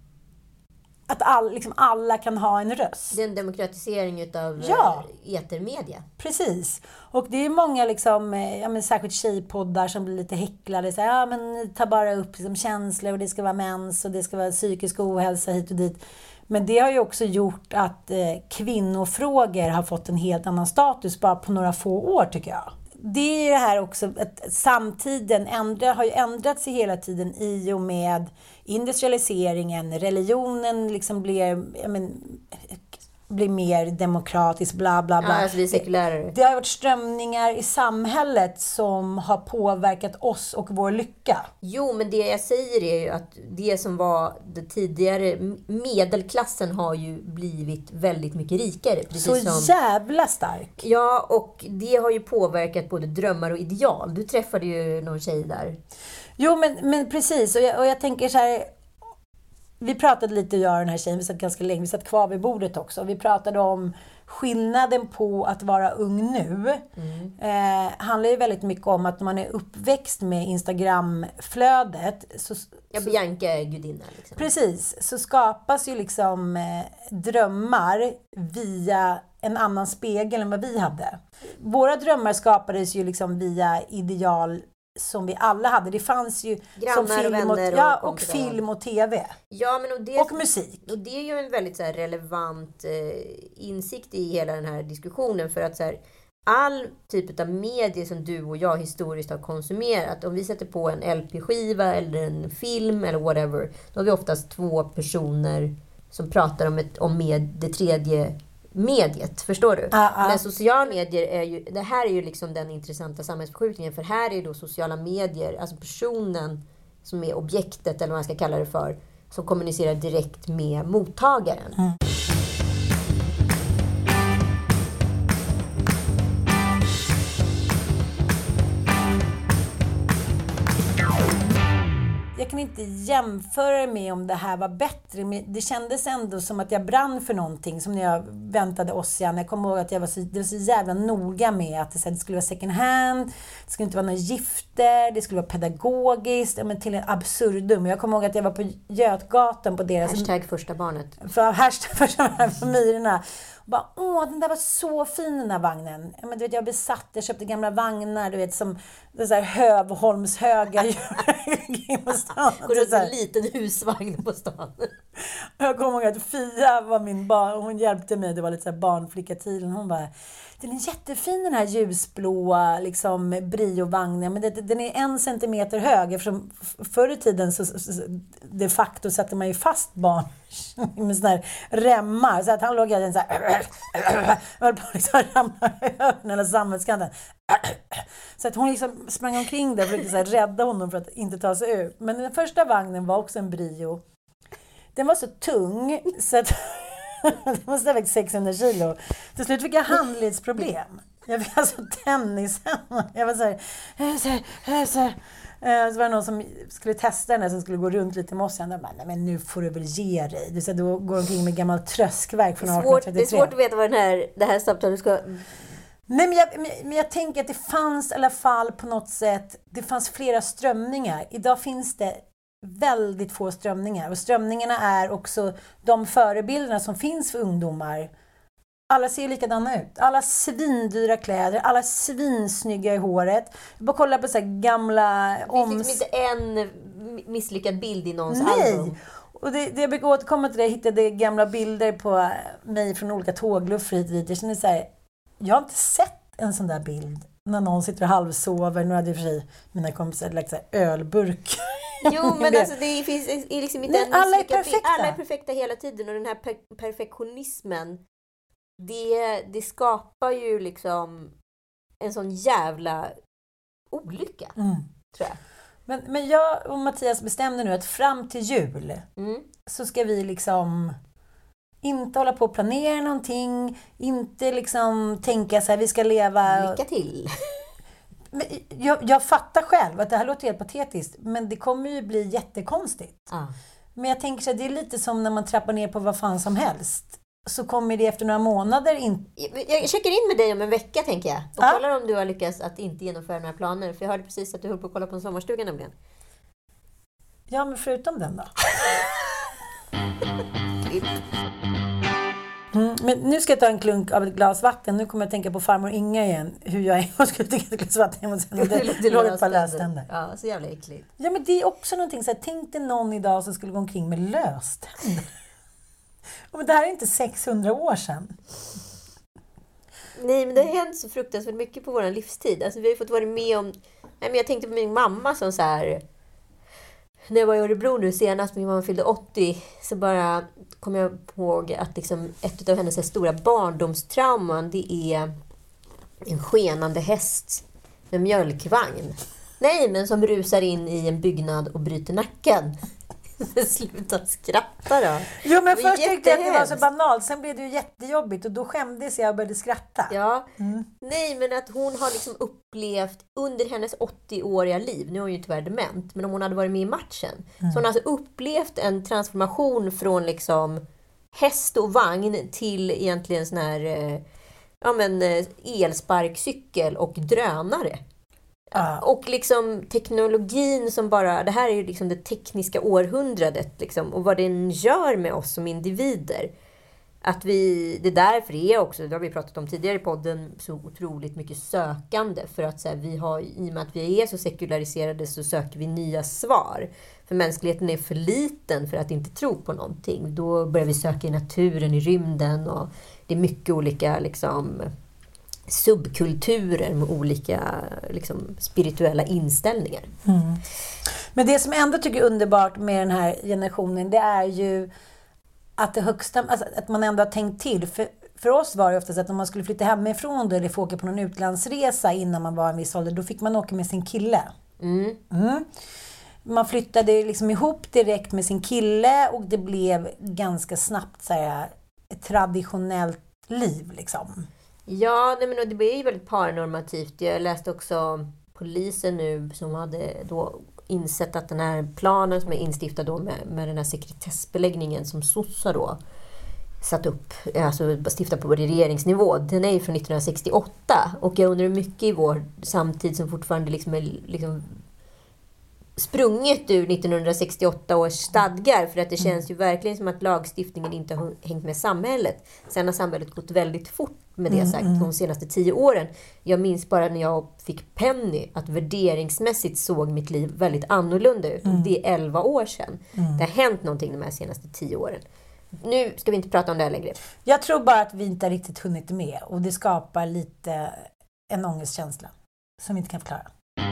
att all, liksom alla kan ha en röst. Det är en demokratisering utav ja. etermedia. Precis. Och det är många liksom, ja, men särskilt tjejpoddar som blir lite häcklade. Så här, ja, men ta bara upp liksom, känslor och det ska vara mens och det ska vara psykisk ohälsa hit och dit. Men det har ju också gjort att eh, kvinnofrågor har fått en helt annan status bara på några få år, tycker jag. Det är det här också att samtiden ändra, har ju ändrats i hela tiden i och med industrialiseringen, religionen liksom blir, jag men, blir mer demokratisk, bla bla bla. Ja, alltså vi är sekulärare. Det, det har varit strömningar i samhället som har påverkat oss och vår lycka. Jo, men det jag säger är ju att det som var det tidigare, medelklassen har ju blivit väldigt mycket rikare. Precis så som, jävla stark. Ja, och det har ju påverkat både drömmar och ideal. Du träffade ju någon tjej där. Jo, men, men precis. Och jag, och jag tänker så här... Vi pratade lite, jag och den här tjejen, vi satt ganska länge, vi satt kvar vid bordet också. Vi pratade om skillnaden på att vara ung nu. Mm. Eh, handlar ju väldigt mycket om att när man är uppväxt med Instagramflödet. Så, ja, Bianca är gudinna. Liksom. Precis, så skapas ju liksom eh, drömmar via en annan spegel än vad vi hade. Våra drömmar skapades ju liksom via ideal som vi alla hade. Det fanns ju grannar som film och vänner och, ja, och, och film och tv. Ja, men och, det, och musik. Och det är ju en väldigt så här, relevant eh, insikt i hela den här diskussionen. För att så här, all typ av medier som du och jag historiskt har konsumerat. Om vi sätter på en L P-skiva eller en film eller whatever. Då har vi oftast två personer som pratar om, ett, om med det tredje mediet, förstår du? Ah, ah. Men sociala medier är ju, det här är ju liksom den intressanta samhällsförskjutningen, för här är ju då sociala medier, alltså personen som är objektet eller vad man ska kalla det för, som kommunicerar direkt med mottagaren. Mm. Jag kan inte jämföra med om det här var bättre, men det kändes ändå som att jag brann för någonting, som när jag väntade Ossian. Jag kommer ihåg att jag var så, det var så jävla noga med att det, så här, det skulle vara second hand, det skulle inte vara några gifter, det skulle vara pedagogiskt, men till en absurdum. Jag kommer ihåg att jag var på Götgatan på deras... Hashtag första barnet. För hashtag första barnet på Myrorna. Och bara, åh, den där var så fin, den där vagnen. Men, du vet, jag besatt, jag köpte gamla vagnar, du vet, som så här Hövholmshöga. Går det en liten husvagn på stan? Jag kommer ihåg att Fia var min barn, hon hjälpte mig, det var lite så här barnflicka-tiden. Hon bara, Den är jättefin den här ljusblåa liksom, Brio-vagnen. Men det, den är en centimeter hög. Eftersom förr i tiden så, så de facto satte man ju fast barn med såna här remmar. Så att han låg en så här... höll på att liksom ramla över den hela samhällskanten. Så att hon liksom sprang omkring där och försökte så här rädda honom för att inte ta sig ut. Men den första vagnen var också en Brio. Den var så tung så att det måste ha vägt sexhundra kilo. Till slut fick jag handledsproblem. Jag fick alltså tennis. Jag var så här, så här, så här. Så var det någon som skulle testa den här som skulle gå runt lite med oss. Jag bara, nej men nu får du väl ge dig. Du så då går omkring med gammal tröskverk från svårt, arton trettiotre. Det är svårt att veta vad den här, det här samtalet ska... Nej, men jag, men jag tänker att det fanns i alla fall på något sätt, det fanns flera strömningar. Idag finns det väldigt få strömningar. Och strömningarna är också de förebilderna som finns för ungdomar. Alla ser likadana ut. Alla svindyra kläder, alla svinsnygga i håret. Jag bara kolla på så här gamla... Det finns liksom inte en misslyckad bild i någons Nej. album. Och det, det jag brukar återkomma till det. Jag hittade gamla bilder på mig från olika tågluffar hit och dit. Jag känner så här, jag har inte sett en sån där bild när någon sitter och halvsover. Nu hade jag för sig mina kompisar lagt så här ölburk. Jo, men alltså det finns är liksom inte Nej, en alla är misslyckad bild. perfekta. Alla är perfekta hela tiden. Och den här per- perfektionismen, det, det skapar ju liksom en sån jävla olycka, Mm. tror jag. Men, men jag och Mattias bestämde nu att fram till jul Mm. så ska vi liksom inte hålla på att planera någonting, inte liksom tänka så här, vi ska leva... Lycka till! Men jag, jag fattar själv att det här låter helt patetiskt, men det kommer ju bli jättekonstigt. Ah. Men jag tänker så här, det är lite som när man trappar ner på vad fan som helst. Så kommer det efter några månader inte... Jag checkar in med dig om en vecka, tänker jag. Och Ja. kollar om du har lyckats att inte genomföra några planer. För jag hörde precis att du höll på att kolla på en sommarstuga nämligen. Ja, men förutom den då. Mm, men nu ska jag ta en klunk av ett glas vatten. Nu kommer jag tänka på farmor Inga igen. Hur jag en gång skulle dricka ett glas vatten och sen det låg ett par löständer. Ja, så jävla äckligt. Ja, men det är också någonting så här, tänk dig någon idag som skulle gå omkring med löständer. Men det här är inte sexhundra år sedan. Nej, men det har hänt så fruktansvärt mycket på vår livstid. Alltså vi har fått vara med om... Nej, men jag tänkte på min mamma som så här... När jag var i Örebro nu senast, min mamma fyllde åttio, så bara kom jag ihåg att liksom ett av hennes stora barndomstrauman, det är en skenande häst med mjölkvagn. Nej, men som rusar in i en byggnad och bryter nacken. Sluta skratta då. Jo, men Det var först tyckte jag att det var så jättehemskt. banalt. Sen blev det ju jättejobbigt och då skämdes jag och började skratta. Ja, Mm. nej, men att hon har liksom upplevt under hennes åttioåriga liv, nu är hon ju tyvärr dement, men om hon hade varit med i matchen, Mm. så hon har alltså upplevt en transformation från liksom häst och vagn till egentligen sån här eh, ja, men, eh, elsparkcykel och drönare. Ja. Och liksom teknologin som bara, det här är ju liksom det tekniska århundradet liksom, och vad den gör med oss som individer. Att vi, det därför är också, det har vi pratat om tidigare i podden, så otroligt mycket sökande. För att så här, vi har, i och med att vi är så sekulariserade, så söker vi nya svar. För mänskligheten är för liten för att inte tro på någonting. Då börjar vi söka i naturen, i rymden, och det är mycket olika liksom subkulturer med olika liksom, spirituella inställningar. Mm. Men det som jag ändå tycker är underbart med den här generationen, det är ju att det högsta, alltså att man ändå har tänkt till. För, för oss var det ofta så att om man skulle flytta hemifrån då, eller få åka på någon utlandsresa innan man var en viss ålder, då fick man åka med sin kille. Mm. Mm. Man flyttade liksom ihop direkt med sin kille och det blev ganska snabbt så här, ett traditionellt liv liksom. Ja, nej, men det blir ju väldigt paranormativt. Jag läste också polisen nu som hade då insett att den här planen som är instiftad då med, med den här sekretessbeläggningen som Sossa då satt upp, alltså stiftat på regeringsnivå, den är ju från nittonhundrasextioåtta, och jag undrar hur mycket i vår samtid som fortfarande liksom är liksom sprunget ur nittonhundrasextioåtta års stadgar, för att det känns ju verkligen som att lagstiftningen inte har hängt med samhället. Sen har samhället gått väldigt fort med det sagt de senaste tio åren. Jag minns bara när jag fick Penny att värderingsmässigt såg mitt liv väldigt annorlunda ut. Och det är elva år sedan. Det har hänt någonting de här senaste tio åren. Nu ska vi inte prata om det här längre. Jag tror bara att vi inte har riktigt hunnit med. Och det skapar lite en ångestkänsla som vi inte kan förklara.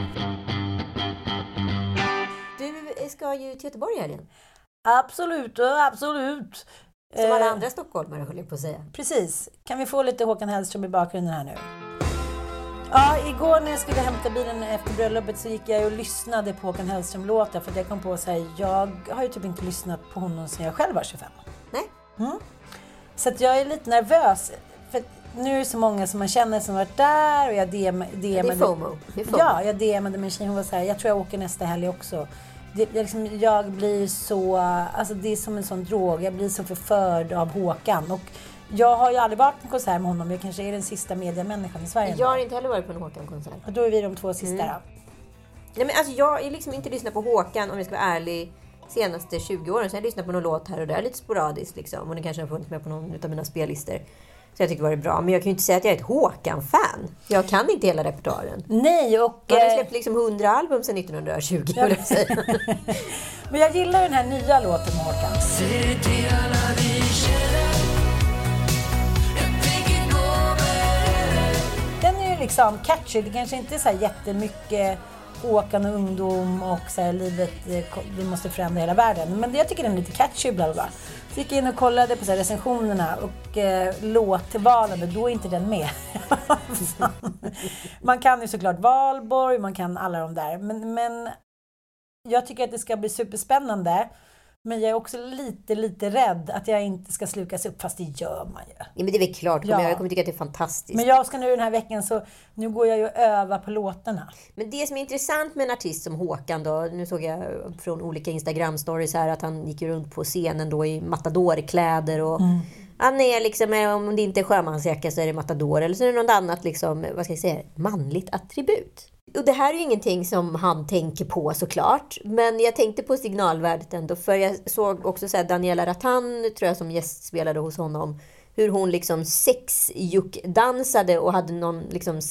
Du ska ju till Göteborg i helgen. Absolut, absolut. Som alla andra stockholmare höll jag på att säga. Precis. Kan vi få lite Håkan Hellström i bakgrunden här nu? Ja, igår när jag skulle hämta bilen efter bröllopet så gick jag och lyssnade på Håkan Hellström-låtar. För att jag kom på att säga, jag har ju typ inte lyssnat på honom sedan jag själv var tjugofem. Nej. Mm. Så att jag är lite nervös. För nu är det så många som man känner som varit där. Och jag D M, D M, det är FOMO. Det är FOMO. Ja, jag D M:ade min tjej. Hon var så här, jag tror jag åker nästa helg också. Det, jag, liksom, jag blir så, alltså det är som en sån drog. Jag blir så förförd av Håkan. Och jag har ju aldrig varit på en konsert med honom. Jag kanske är den sista mediamänniskan i Sverige. Jag har inte heller varit på en Håkan-konsert. Och då är vi de två sista mm. då. Nej, men alltså jag har liksom inte lyssnat på Håkan, om jag ska vara ärlig, senaste tjugo åren. Så jag har lyssnat på någon låt här och där, lite sporadiskt liksom. Och det kanske har funnits med på någon av mina spellistor. Så jag tyckte det var bra. Men jag kan ju inte säga att jag är ett Håkan-fan. Jag kan inte hela repertoaren. Nej, och... Jag har släppt liksom hundra album sedan nittonhundratjugo. Ja. Jag säga. Men jag gillar den här nya låten med Håkan. Den är ju liksom catchy. Det kanske inte är så här jättemycket Håkan och ungdom och så här, livet, vi måste förändra hela världen. Men jag tycker den är lite catchy, bla bla. Så gick jag in och kollade på så här recensionerna och eh, låtvalen, då är inte den med. Man kan ju såklart Valborg, man kan alla de där. Men, men jag tycker att det ska bli superspännande. Men jag är också lite, lite rädd att jag inte ska slukas upp, fast det gör man ju. Ja, men det är väl klart, ja. Jag kommer tycka att det är fantastiskt. Men jag ska nu den här veckan, så nu går jag ju och öva på låtarna. Men det som är intressant med en artist som Håkan då, nu såg jag från olika Instagram-stories här att han gick runt på scenen då i matadorkläder och mm. han är liksom, om det inte är sjömansjacka så är det matador, eller så är det något annat liksom, vad ska jag säga, manligt attribut. Och det här är ju ingenting som han tänker på såklart. Men jag tänkte på signalvärdet ändå. För jag såg också så här Daniela Rattan, tror jag, som gästspelade hos honom. Hur hon liksom sexjuckdansade och hade någon liksom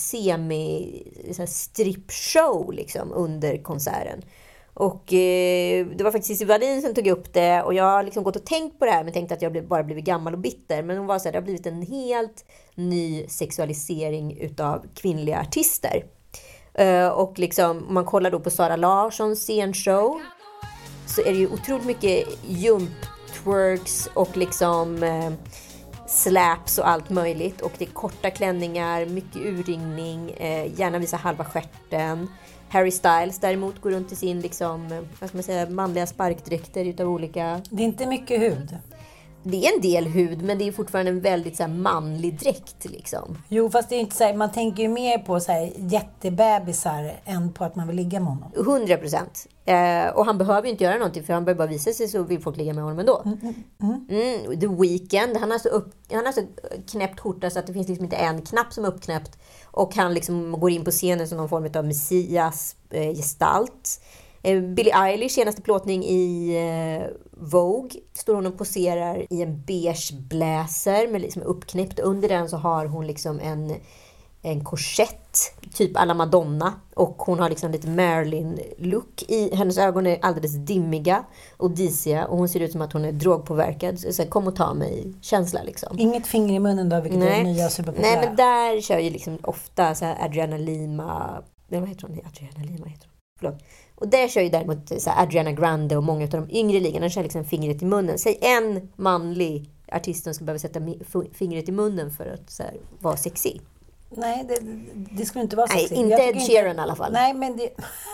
semi-stripshow liksom under konserten. Och eh, det var faktiskt Cissi Wallin som tog upp det. Och jag har liksom gått och tänkt på det här, men tänkte att jag bara blivit gammal och bitter. Men hon var så här, det har blivit en helt ny sexualisering utav kvinnliga artister. Uh, och liksom, om man kollar då på Sara Larssons scenshow, så är det ju otroligt mycket jump, twerks och liksom uh, slaps och allt möjligt. Och det är korta klänningar, mycket urringning, uh, gärna visa halva stjärten. Harry Styles däremot går runt i sin liksom, vad ska man säga, manliga sparkdräkter utav olika... Det är inte mycket hud. Det är en del hud, men det är fortfarande en väldigt så här, manlig dräkt liksom. Jo, fast det är inte så här, man tänker ju mer på så här, jättebebisar än på att man vill ligga med honom. hundra procent. Eh, och han behöver ju inte göra någonting, för han behöver bara visa sig, så vill folk ligga med honom ändå. Mm, mm, mm. Mm, The Weeknd, han har så upp, han har så knäppt skjorta så att det finns liksom inte en knapp som är uppknäppt. Och han liksom går in på scenen som någon form av messias eh, gestalt. Billie Eilish senaste plåtning i eh, Vogue, står hon och poserar i en beige blazer med liksom uppknäppt. Under den så har hon liksom en, en korsett typ alla Madonna, och hon har liksom lite Marilyn-look. I hennes ögon är alldeles dimmiga och disiga, och hon ser ut som att hon är drogpåverkad. Så, så här, kom och ta mig känsla liksom. Inget finger i munnen då, vilket Nej. är nya superpopulära. Nej, men där kör ju liksom ofta så här Adriana Lima, vad heter hon? Adriana Lima heter hon. Förlåt. Och där kör ju däremot så här, Adriana Grande och många av de yngre ligorna kör liksom fingret i munnen. Säg en manlig artist som ska behöva sätta fingret i munnen för att så här, vara sexig. Nej, det, det skulle inte vara sexigt. Nej, inte Ed Sheeran i alla fall. Nej, men det...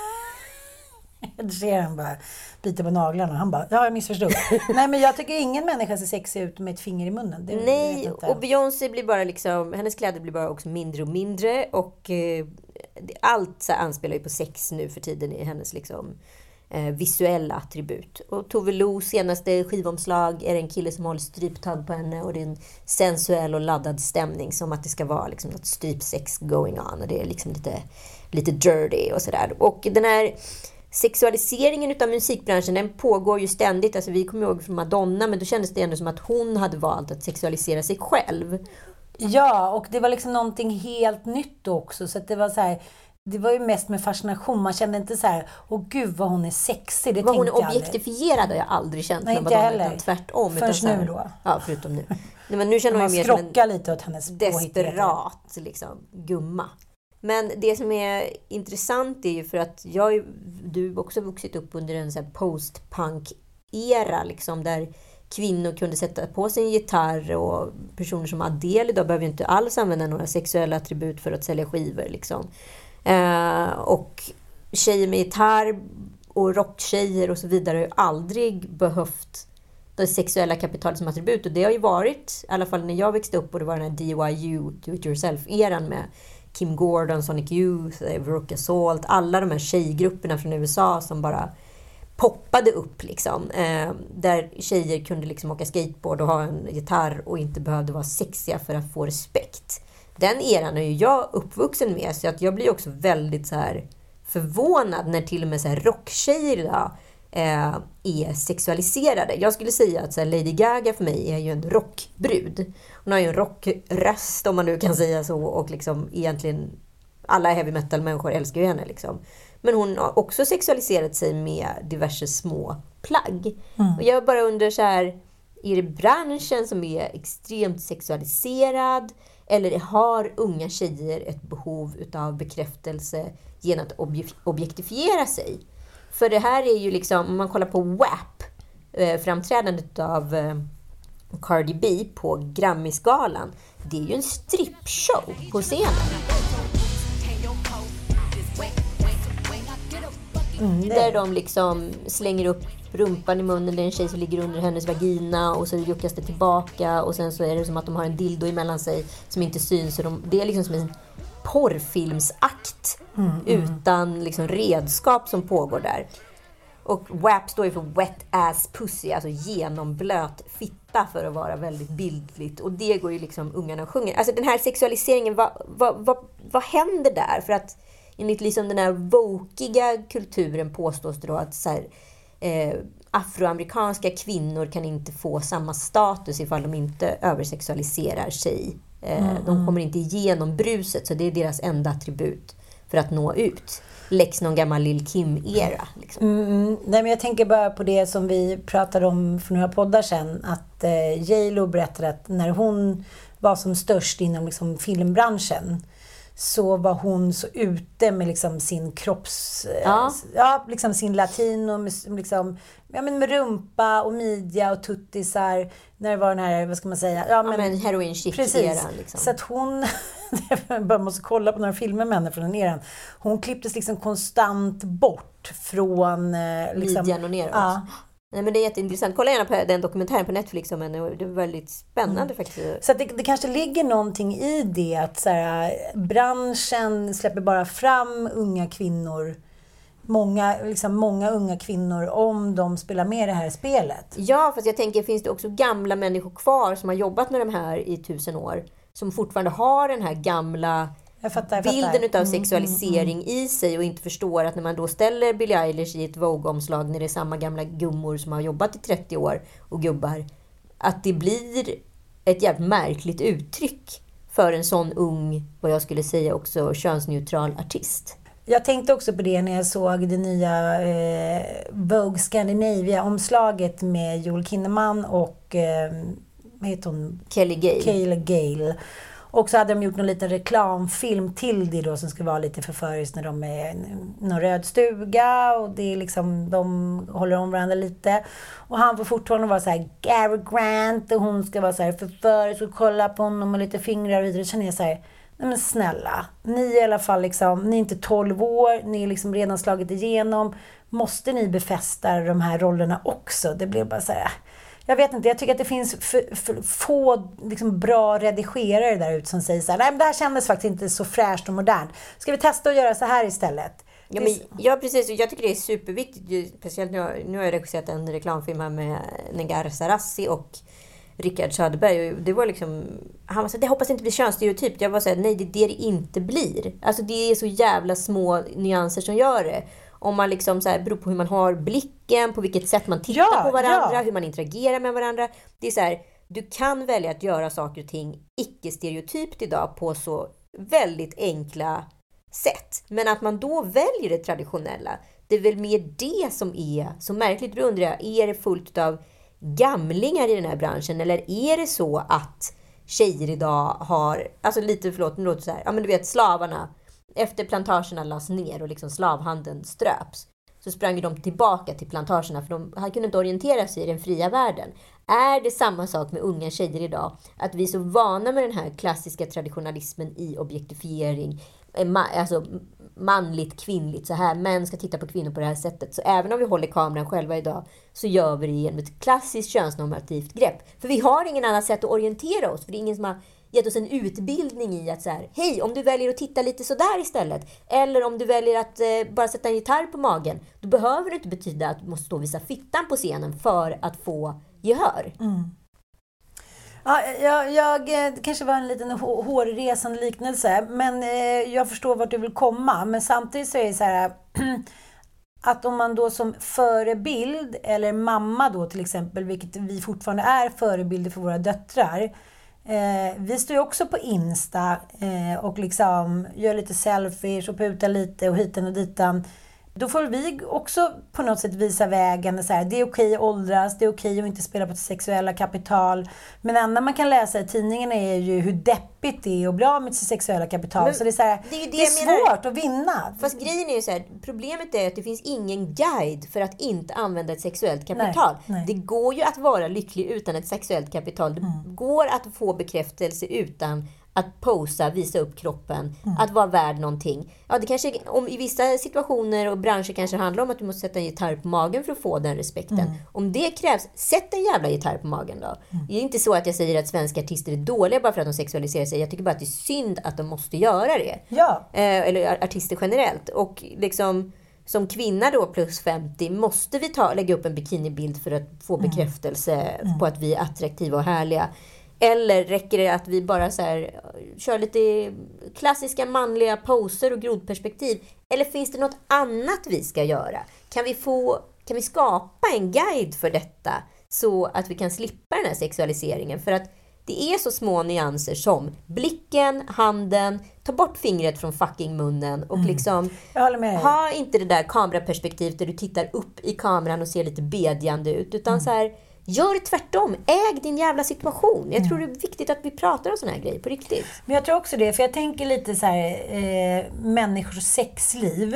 Ed Sheeran bara biter på naglarna. Han bara, ja, jag missförstod. Nej, men jag tycker ingen människa ser sexig ut med ett finger i munnen. Det, Nej, och Beyoncé blir bara liksom, hennes kläder blir bara också mindre och mindre. Och eh, allt så anspelar ju på sex nu för tiden i hennes liksom eh, visuella attribut. Och Tove Los senaste skivomslag är en kille som håller stryptag på henne, och det är en sensuell och laddad stämning, som att det ska vara liksom något strypsex going on, och det är liksom lite, lite dirty och sådär. Och den här sexualiseringen utav musikbranschen, den pågår ju ständigt. Alltså vi kommer ihåg från Madonna, men då kändes det ändå som att hon hade valt att sexualisera sig själv. Ja, och det var liksom någonting helt nytt också, så att det var så här, det var ju mest med fascination. Man kände inte så här, åh gud vad hon är sexig. Det vad hon är jag objektifierad aldrig. Har jag aldrig känt. Nej, inte heller. Utan tvärtom. Förrän utan nu då. Ja, förutom nu. Nej, men nu känner man hon ju mer som en lite åt hennes desperat liksom, gumma. Men det som är intressant är ju för att jag, du också vuxit upp under en så här post-punk-era liksom, där kvinnor kunde sätta på sig en gitarr och personer som Adele idag behöver ju inte alls använda några sexuella attribut för att sälja skivor liksom. Eh, och tjejer med gitarr och rocktjejer och så vidare har ju aldrig behövt det sexuella kapitalet som attribut, och det har ju varit, i alla fall när jag växte upp, och det var den här D Y U, Do It Yourself-eran med Kim Gordon, Sonic Youth, Veruca Salt, alla de här tjejgrupperna från U S A som bara poppade upp liksom, eh, där tjejer kunde liksom åka skateboard och ha en gitarr och inte behövde vara sexiga för att få respekt. Den eran är ju jag uppvuxen med, så att jag blir också väldigt så här förvånad när till och med så här rocktjejer idag eh, är sexualiserade. Jag skulle säga att så här, Lady Gaga för mig är ju en rockbrud. Hon har ju en rockröst, om man nu kan säga så, och liksom egentligen alla heavy metal människor älskar ju henne liksom. Men hon har också sexualiserat sig med diverse små plagg. Mm. Och jag bara undrar så här, är det branschen som är extremt sexualiserad, eller har unga tjejer ett behov utav bekräftelse genom att obje- objektifiera sig? För det här är ju liksom, om man kollar på W A P, eh, framträdandet av eh, Cardi B på Grammy-skalan, det är ju en strippshow på scenen. Mm, där de liksom slänger upp rumpan i munnen, det är en tjej som ligger under hennes vagina och så juckas det tillbaka, och sen så är det som att de har en dildo emellan sig som inte syns, så de, det är liksom som en porrfilmsakt mm, utan mm. liksom redskap som pågår där. Och W A P står ju för wet ass pussy, alltså genomblöt fitta för att vara väldigt bildligt, och det går ju liksom ungarna och sjunger. Alltså den här sexualiseringen, vad, vad, vad, vad händer där? För att enligt liksom den här vokiga kulturen påstås det då att så här, eh, afroamerikanska kvinnor kan inte få samma status ifall de inte översexualiserar sig. Eh, mm. De kommer inte igenom bruset, så det är deras enda attribut för att nå ut. Läx någon gammal Lil Kim-era. Liksom. Mm, nej, men jag tänker bara på det som vi pratade om för några poddar sedan. Att eh, J Lo berättade att när hon var som störst inom liksom, filmbranschen, så var hon så ute med liksom sin kropps... Ja. ja liksom sin latino, med, liksom, ja, men med rumpa och midja och tuttisar. När det var den här, vad ska man säga? Ja, men, ja, men heroin chic-eran. Liksom. Så att hon... jag bara måste kolla på några filmer med henne från den eran. Hon klipptes liksom konstant bort från... Liksom, midjan och neråt. Ja. Nej, men det är jätteintressant. Kolla gärna på den dokumentären på Netflix om henne. Det är väldigt spännande mm. faktiskt. Så att det, det kanske ligger någonting i det att så här, branschen släpper bara fram unga kvinnor. Många, liksom, många unga kvinnor om de spelar med det här spelet. Ja, fast jag tänker, finns det också gamla människor kvar som har jobbat med de här i tusen år, som fortfarande har den här gamla... Jag fattar, jag bilden utav mm, sexualisering mm, mm. i sig, och inte förstår att när man då ställer Billie Eilish i ett Vogue-omslag när det är samma gamla gummor som har jobbat i trettio år och gubbar, att det blir ett jävligt märkligt uttryck för en sån ung, vad jag skulle säga också könsneutral artist. Jag tänkte också på det när jag såg det nya eh, Vogue Scandinavia-omslaget med Joel Kinnaman och eh, vad heter hon? Kelly Gale. Kelly Gale. Och så hade de gjort någon liten reklamfilm till det då, som skulle vara lite förföriskt när de är i någon röd stuga, och det är liksom, de håller om varandra lite. Och han får fortfarande vara så här Gary Grant, och hon ska vara så här förförisk och kolla på honom med lite fingrar och vidare. Så känner jag så här, nej men snälla, ni är i alla fall liksom, ni är inte tolv år, ni är liksom redan slagit igenom. Måste ni befästa de här rollerna också? Det blir bara så här... Jag vet inte, jag tycker att det finns för, för, få liksom, bra redigerare där ute som säger så här, nej men det här kändes faktiskt inte så fräscht och modernt. Ska vi testa att göra så här istället? Ja, men, ja precis, jag tycker det är superviktigt, speciellt nu, nu har jag regisserat en reklamfilm här med Negar Sarassi och Rickard Söderberg, och det var liksom, han var så här, det hoppas inte blir könsstereotypt. Jag var så här, nej det är det det inte blir. Alltså det är så jävla små nyanser som gör det. Om man liksom så här, beror på hur man har blicken, på vilket sätt man tittar ja, på varandra, ja. hur man interagerar med varandra. Det är så här, du kan välja att göra saker och ting icke-stereotypt idag på så väldigt enkla sätt. Men att man då väljer det traditionella, det är väl mer det som är så märkligt. Då undrar jag, är det fullt av gamlingar i den här branschen? Eller är det så att tjejer idag har, alltså lite, förlåt, nu låter så här, ja men du vet slavarna, efter plantagerna lades ner och liksom slavhandeln ströps, så sprang de tillbaka till plantagerna för de hade kunnat orientera sig i den fria världen. Är det samma sak med unga tjejer idag? Att vi är så vana med den här klassiska traditionalismen i objektifiering, alltså manligt, kvinnligt, så här, män ska titta på kvinnor på det här sättet. Så även om vi håller kameran själva idag, så gör vi det genom ett klassiskt könsnormativt grepp. För vi har ingen annan sätt att orientera oss, för det är ingen som har gett oss en utbildning i att så här, hej, om du väljer att titta lite så där istället, eller om du väljer att eh, bara sätta en gitarr på magen, då behöver det inte betyda att du måste stå och visa fittan på scenen för att få gehör. Mm. Ja, jag, jag det kanske var en liten hårresande liknelse, men eh, jag förstår vart du vill komma. Men samtidigt så är det så här att om man då som förebild, eller mamma då till exempel, vilket vi fortfarande är förebilder för våra döttrar, eh, vi står ju också på Insta eh, och liksom gör lite selfies och putar lite och hitan och ditan. Då får vi också på något sätt visa vägen. Så här, det är okej att åldras, det är okej att inte spela på ett sexuella kapital. Men det enda man kan läsa i tidningen är ju hur deppigt det är att bli av med sitt sexuella kapital. Men så det är, så här, det är, ju det det är svårt menar. Att vinna. Fast grejen är ju så här, problemet är att det finns ingen guide för att inte använda ett sexuellt kapital. Nej, nej. Det går ju att vara lycklig utan ett sexuellt kapital. Det mm. går att få bekräftelse utan att posa, visa upp kroppen, mm. att vara värd någonting. Ja, det kanske, om i vissa situationer och branscher kanske handlar om att du måste sätta en gitarr på magen för att få den respekten. Mm. Om det krävs, sätt en jävla gitarr på magen då. Mm. Det är inte så att jag säger att svenska artister är dåliga bara för att de sexualiserar sig. Jag tycker bara att det är synd att de måste göra det. Ja. Eh, eller artister generellt. Och liksom, som kvinna då plus femtio måste vi ta, lägga upp en bikinibild för att få mm. bekräftelse mm. på att vi är attraktiva och härliga. Eller räcker det att vi bara så här, kör lite klassiska manliga poser och grodperspektiv? Eller finns det något annat vi ska göra? Kan vi, få, kan vi skapa en guide för detta så att vi kan slippa den här sexualiseringen? För att det är så små nyanser som blicken, handen, ta bort fingret från fucking munnen och mm. liksom ha inte det där kameraperspektivet där du tittar upp i kameran och ser lite bedjande ut, utan mm. så här, gör tvärtom. Äg din jävla situation. Jag tror det är viktigt att vi pratar om såna här grejer på riktigt. Men jag tror också det. För jag tänker lite så här, eh, människors sexliv.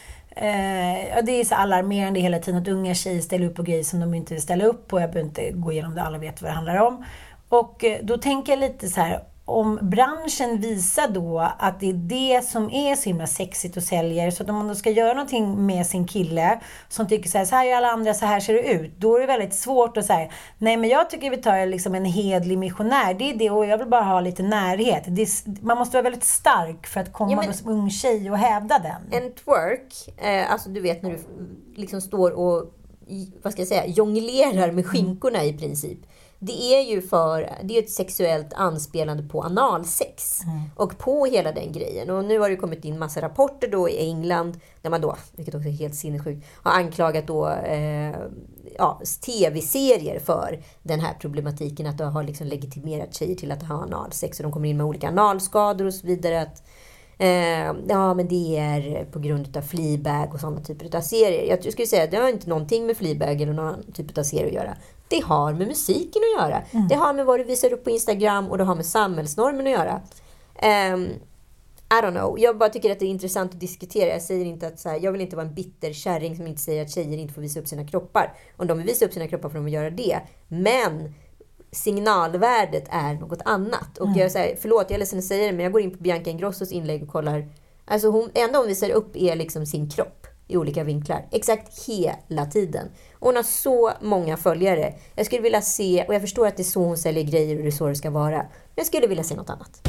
Eh, det är så alarmerande hela tiden att unga tjejer ställer upp på grejer som de inte vill ställa upp på. Jag behöver inte gå igenom det. Alla vet vad det handlar om. Och eh, då tänker jag lite så här, om branschen visar då att det är det som är så himla sexigt och säljer, så att om man då ska göra någonting med sin kille som tycker så här, så här gör alla andra, så här ser det ut, då är det väldigt svårt att säga, nej men jag tycker vi tar liksom en hedlig missionär, det är det, och jag vill bara ha lite närhet. Det är, man måste vara väldigt stark för att komma ja, men, som ung tjej och hävda den. En twerk, eh, alltså du vet när du liksom står och, vad ska jag säga, jonglerar med skinkorna mm. i princip. Det är ju för, det är ett sexuellt anspelande på analsex mm. och på hela den grejen. Och nu har det kommit in massa rapporter då i England där man då, vilket också är helt sinnessjukt, har anklagat då eh, ja, tv-serier för den här problematiken, att de har liksom legitimerat tjejer till att ha analsex, och de kommer in med olika analskador och så vidare, att Eh, ja, men det är på grund av Fleabag och sådana typer av serier. Jag skulle säga att det har inte någonting med Fleabag eller någon typ av serie att göra. Det har med musiken att göra. Mm. Det har med vad du visar upp på Instagram, och det har med samhällsnormen att göra. Eh, I don't know. Jag bara tycker att det är intressant att diskutera. Jag säger inte att så här, jag vill inte vara en bitter kärring som inte säger att tjejer inte får visa upp sina kroppar. Om de vill visa upp sina kroppar får de göra det. Men signalvärdet är något annat. Och mm. jag säger, förlåt, jag är ledsen att säga det, men jag går in på Bianca Ingrossos inlägg och kollar. Alltså hon, enda hon visar upp är liksom sin kropp i olika vinklar. Exakt hela tiden. Och hon har så många följare. Jag skulle vilja se, och jag förstår att det är så hon säljer grejer och det är så det ska vara. Men jag skulle vilja se något annat.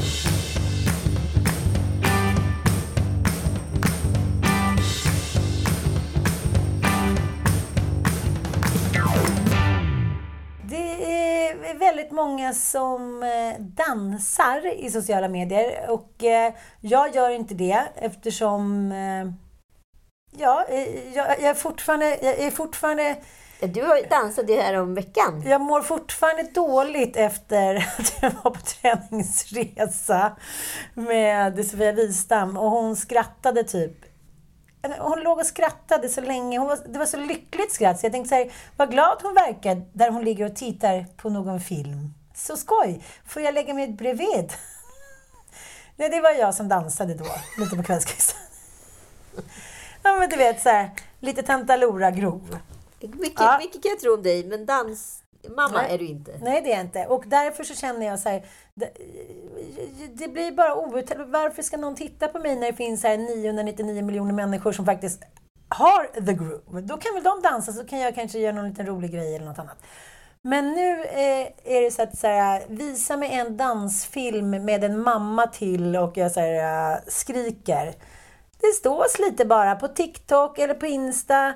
Väldigt många som dansar i sociala medier, och jag gör inte det eftersom ja, jag, jag är fortfarande jag är fortfarande Du har dansat det här om veckan. Jag mår fortfarande dåligt efter att jag var på träningsresa med Sofia Wistam. Och hon skrattade typ. Hon låg och skrattade så länge. Hon var, det var så lyckligt skratt. Så jag tänkte så här, vad glad hon verkar där hon ligger och tittar på någon film. Så skoj. Får jag lägga mig bredvid? Nej, det var jag som dansade då. Lite på kvällskvisten. Ja, men du vet så här. Lite Tantalora grov. Mycket, ja. mycket kan jag tro om dig. Men dans... Mamma Nej. är du inte. Nej, det är jag inte. Och därför så känner jag så här. Det, det blir bara outhärdligt. Varför ska någon titta på mig när det finns här niohundranittionio miljoner människor som faktiskt har the groove? Då kan väl de dansa, så kan jag kanske göra någon liten rolig grej eller något annat. Men nu eh, är det så att så här, visa mig en dansfilm med en mamma till och jag så här, uh, skriker. Det stås lite bara på TikTok eller på Insta.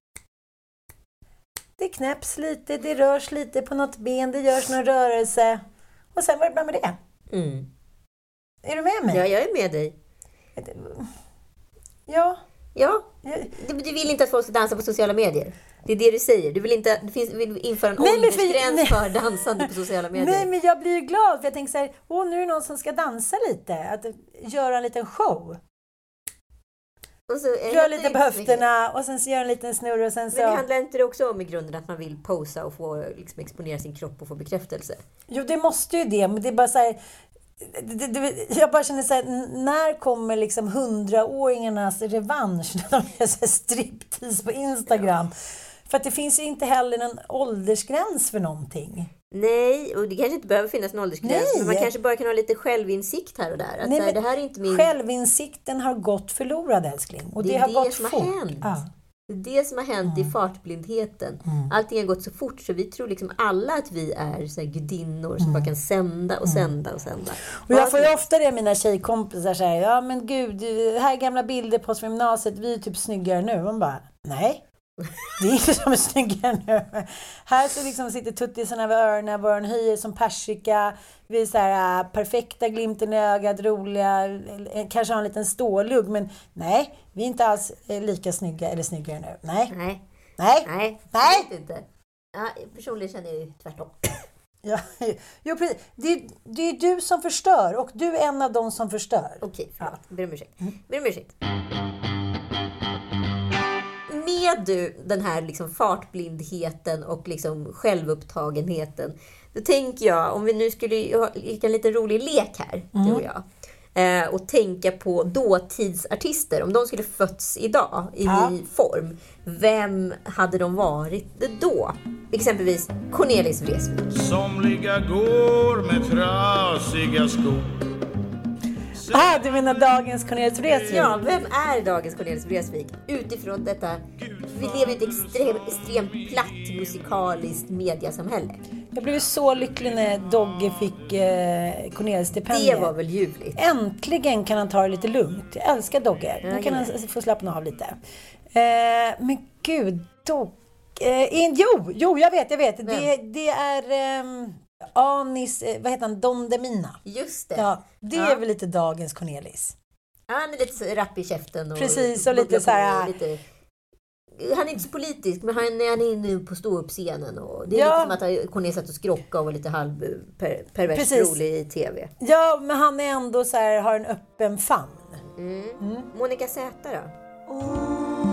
Det knäpps lite, det rörs lite på något ben, det görs någon rörelse. Och sen var det bra med det. Mm. Är du med mig? Ja, jag är med dig. Ja. Ja. Du, du vill inte att folk ska dansa på sociala medier. Det är det du säger. Du vill inte det finns, vill införa en nej, åldersgräns för, för dansande på sociala medier. Nej, men jag blir ju glad. För jag tänker så här, åh, nu är det någon som ska dansa lite. Att göra en liten show. Och så gör lite på höfterna och sen så gör en liten snurr och sen så... Men det handlar inte det också om i grunden att man vill posa och få liksom, exponera sin kropp och få bekräftelse? Jo, det måste ju det. Men det är bara så här... Det, det, jag bara känner så här, när kommer liksom hundraåringarnas revansch när de gör så här striptease på Instagram? För att det finns ju inte heller någon åldersgräns för någonting. Nej, och det kanske inte behöver finnas en åldersgräns. Nej. Men man kanske bara kan ha lite självinsikt här och där. Att Nej, här, det här är inte min... Självinsikten har gått förlorad, älskling. Och det, det har det gått som fort. Har hänt. Ja. Det är det som har hänt mm. i fartblindheten. Mm. Allting har gått så fort så vi tror liksom alla att vi är så här gudinnor som mm. bara kan sända och sända och sända. Och jag får ju ofta det mina tjejkompisar säger, ja men gud, här är gamla bilder på oss från gymnasiet, vi är typ snyggare nu. Man bara, nej. Det är inte som är snyggare nu. Här så liksom sitter tuttisarna över öronen, våran höjer som persika. Vi är så här perfekta, glimten i ögat, roliga, kanske har en liten stålugg, men nej, vi är inte alls lika snygga eller snyggare nu. Nej. Nej. Nej. Nej. Nej. Jag vet inte. Ja, personligen känner jag ju tvärtom. Ja, jo, precis. Det är, det är du som förstör och du är en av dem som förstör. Okej, förlåt. Ja. Ber om ursäkt. Ber om ursäkt. Med du den här liksom fartblindheten och liksom självupptagenheten, då tänker jag, om vi nu skulle ha en liten rolig lek här, mm. du och jag, eh, och tänka på dåtidsartister, om de skulle fötts idag i ja. ny form, vem hade de varit då? Exempelvis Cornelis Vreeswijk. Somliga går med trasiga skor. Ah, du menar dagens Cornelis Vreeswijk? Ja, vem är dagens Cornelis Vreeswijk? Utifrån detta, vi lever i ett extremt, extremt platt musikaliskt mediasamhälle. Jag blev så lycklig när Dogge fick eh, Cornelis stipendiet. Det var väl ljuvligt. Äntligen kan han ta det lite lugnt. Jag älskar Dogge. Nu kan han få slappna av lite. Eh, men gud, Dogge... Eh, in, jo, jo, jag vet, jag vet. Det, det är... Eh, Anis, vad heter han? Don Demina. Just det. Ja, det ja. är väl lite dagens Cornelis. Ja, han är lite rapp i käften. Och precis, och lite så här... Lite, han är inte så politisk, men han är, han är inne på stå upp scenen. Och det är ja. lite som att Cornelis satt och skrocka och var lite halv per, pervers rolig i tv. Ja, men han är ändå så här, har en öppen famn. Mm. Mm. Monica Zäta då? Åh,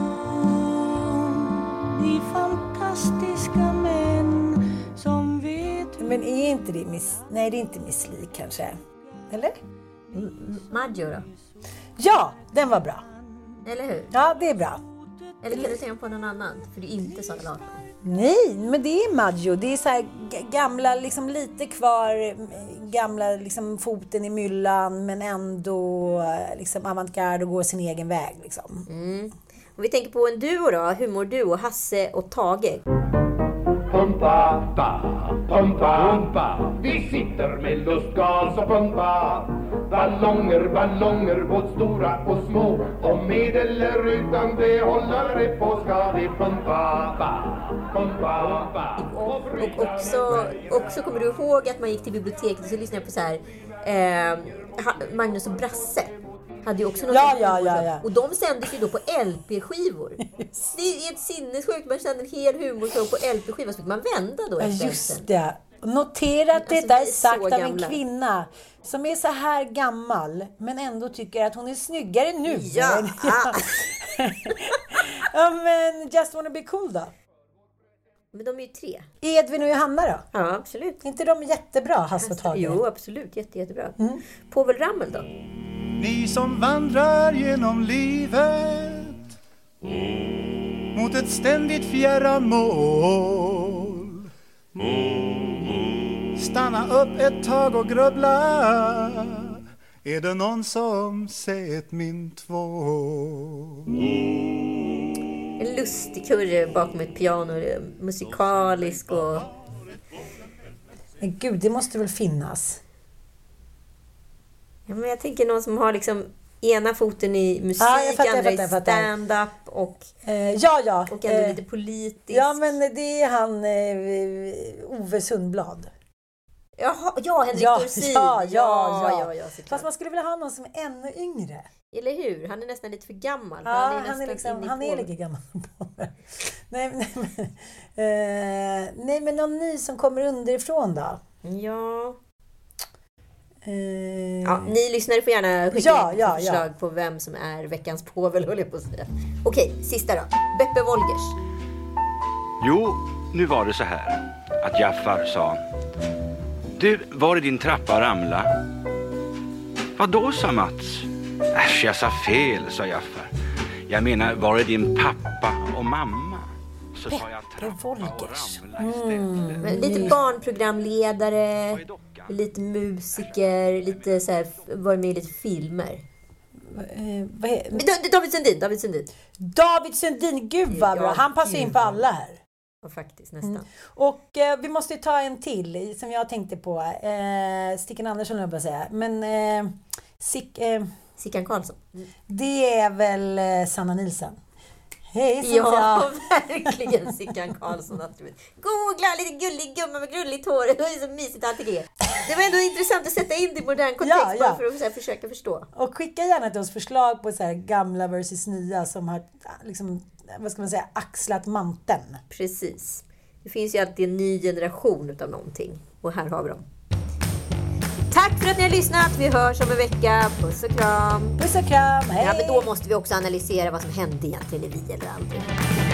ni fantastiska män som vet. Men är inte det miss... Nej, det är inte Miss Li kanske. Eller? M- Maggio då? Ja, den var bra. Eller hur? Ja, det är bra. Eller kan du tänka på någon annan? För du är inte Sara Larsson. Nej, men det är Maggio. Det är så här g- gamla, liksom lite kvar, gamla liksom foten i myllan, men ändå liksom avantgarde och går sin egen väg liksom. Mm. Om vi tänker på en duo då, humorduo, Hasse och Tage. Pumpa, pa, pumpa, pumpa. Vi sitter med lustgas och pumpa. Ballonger, ballonger, både stora och små. Och med eller utan det håller det på. Ska vi pumpa, pa, pumpa, pa. Och, och också, också kommer du ihåg att man gick till biblioteket och så lyssnade på så här eh, Magnus och Brasse. hade ju också något ja, ja, ja, ja. Och de sändes ju då på L P-skivor. Det är ett sinnessjukt. Man sänder en hel humorshow på L P-skiva. Så fick man vända då. Ja, just det. Notera att alltså, det är sagt av en kvinna som är så här gammal men ändå tycker att hon är snyggare nu. Ja. Ja, men Just Wanna Be Cool då? Men de är ju tre. Edvin och Johanna då? Ja, absolut. Inte de jättebra, Hasse och Tage? Jo, absolut. Jätte, jättebra. Mm. Povel Ramel då? Ni som vandrar genom livet mot ett ständigt fjärran mål. Stanna upp ett tag och grubbla. Är det någon som sett min tvål? En lustig kurre bakom ett piano, musikalisk och... Men gud, det måste väl finnas? Ja, men jag tänker någon som har liksom ena foten i musik, ah, jag fattar, andra jag fattar, i stand-up och, eh, ja, ja. och ändå eh, lite politiskt. Ja, men det är han eh, Ove Sundblad. Jaha, ja, Henrik ja, Dorsin. Ja, ja, ja. ja, ja, Fast man skulle vilja ha någon som är ännu yngre. Eller hur? Han är nästan lite för gammal. Ja, han är, han är, liksom, han är lite gammal. nej, nej, men, eh, nej, men någon ny som kommer underifrån då? Ja. Eh, ja ni lyssnare får gärna skicka ja, in ja, förslag ja. på vem som är veckans påvel, håller jag på att säga. Okej, sista då. Beppe Wolgers. Jo, nu var det så här att Jaffar sa: du, var det din trappa ramla? Vad då, sa Mats? Äsch, jag sa fel, sa Jaffar. Jag menar, var det din pappa och mamma? Så sa jag trappa och ramla istället. Mm. Lite barnprogramledare, lite musiker, lite så här, var med i lite filmer. Eh, vad är... David Sundin, David Sundin. David Sundin, gud vad bra. Han passar in på alla här. Ja, faktiskt, nästan. Mm. Och eh, vi måste ta en till som jag tänkte på. Eh, Stickan Andersson, jag bara säga. Men eh, Sick, eh, Sickan Karlsson. Mm. Det är väl eh, Sanna Nilsson. Hej, ja, verkligen Sickan Karlsson. Googla, lite gullig gumma med grulligt hår. Det är så mysigt alltid det. Det var ändå intressant att sätta in det i modern kontext, ja, ja. För att så här, försöka förstå. Och skicka gärna till oss förslag på så här gamla versus nya som har liksom, vad ska man säga, axlat manteln. Precis. Det finns ju alltid en ny generation utav någonting. Och här har vi dem. Tack för att ni har lyssnat. Vi hörs om en vecka. Puss och kram. Puss och kram. Hej. Ja, men då måste vi också analysera vad som hände egentligen i Vi eller aldrig.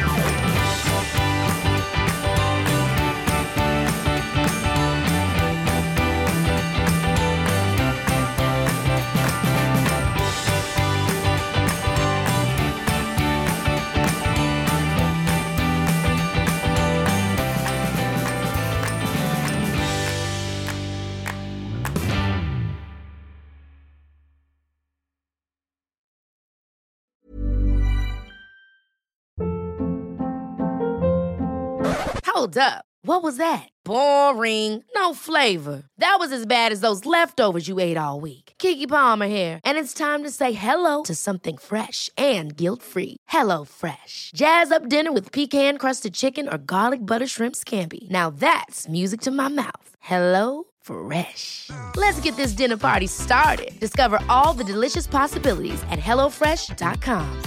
Hold up. What was that? Boring. No flavor. That was as bad as those leftovers you ate all week. Keke Palmer here. And it's time to say hello to something fresh and guilt-free. Hello Fresh. Jazz up dinner with pecan-crusted chicken or garlic butter shrimp scampi. Now that's music to my mouth. Hello Fresh. Let's get this dinner party started. Discover all the delicious possibilities at hello fresh dot com.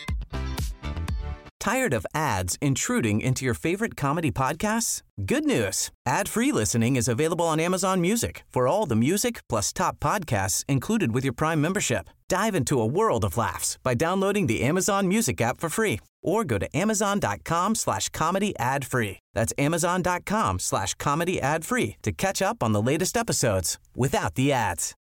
Tired of ads intruding into your favorite comedy podcasts? Good news. Ad-free listening is available on Amazon Music for all the music plus top podcasts included with your Prime membership. Dive into a world of laughs by downloading the Amazon Music app for free or go to amazon.com slash comedy ad free. That's amazon.com slash comedy ad free to catch up on the latest episodes without the ads.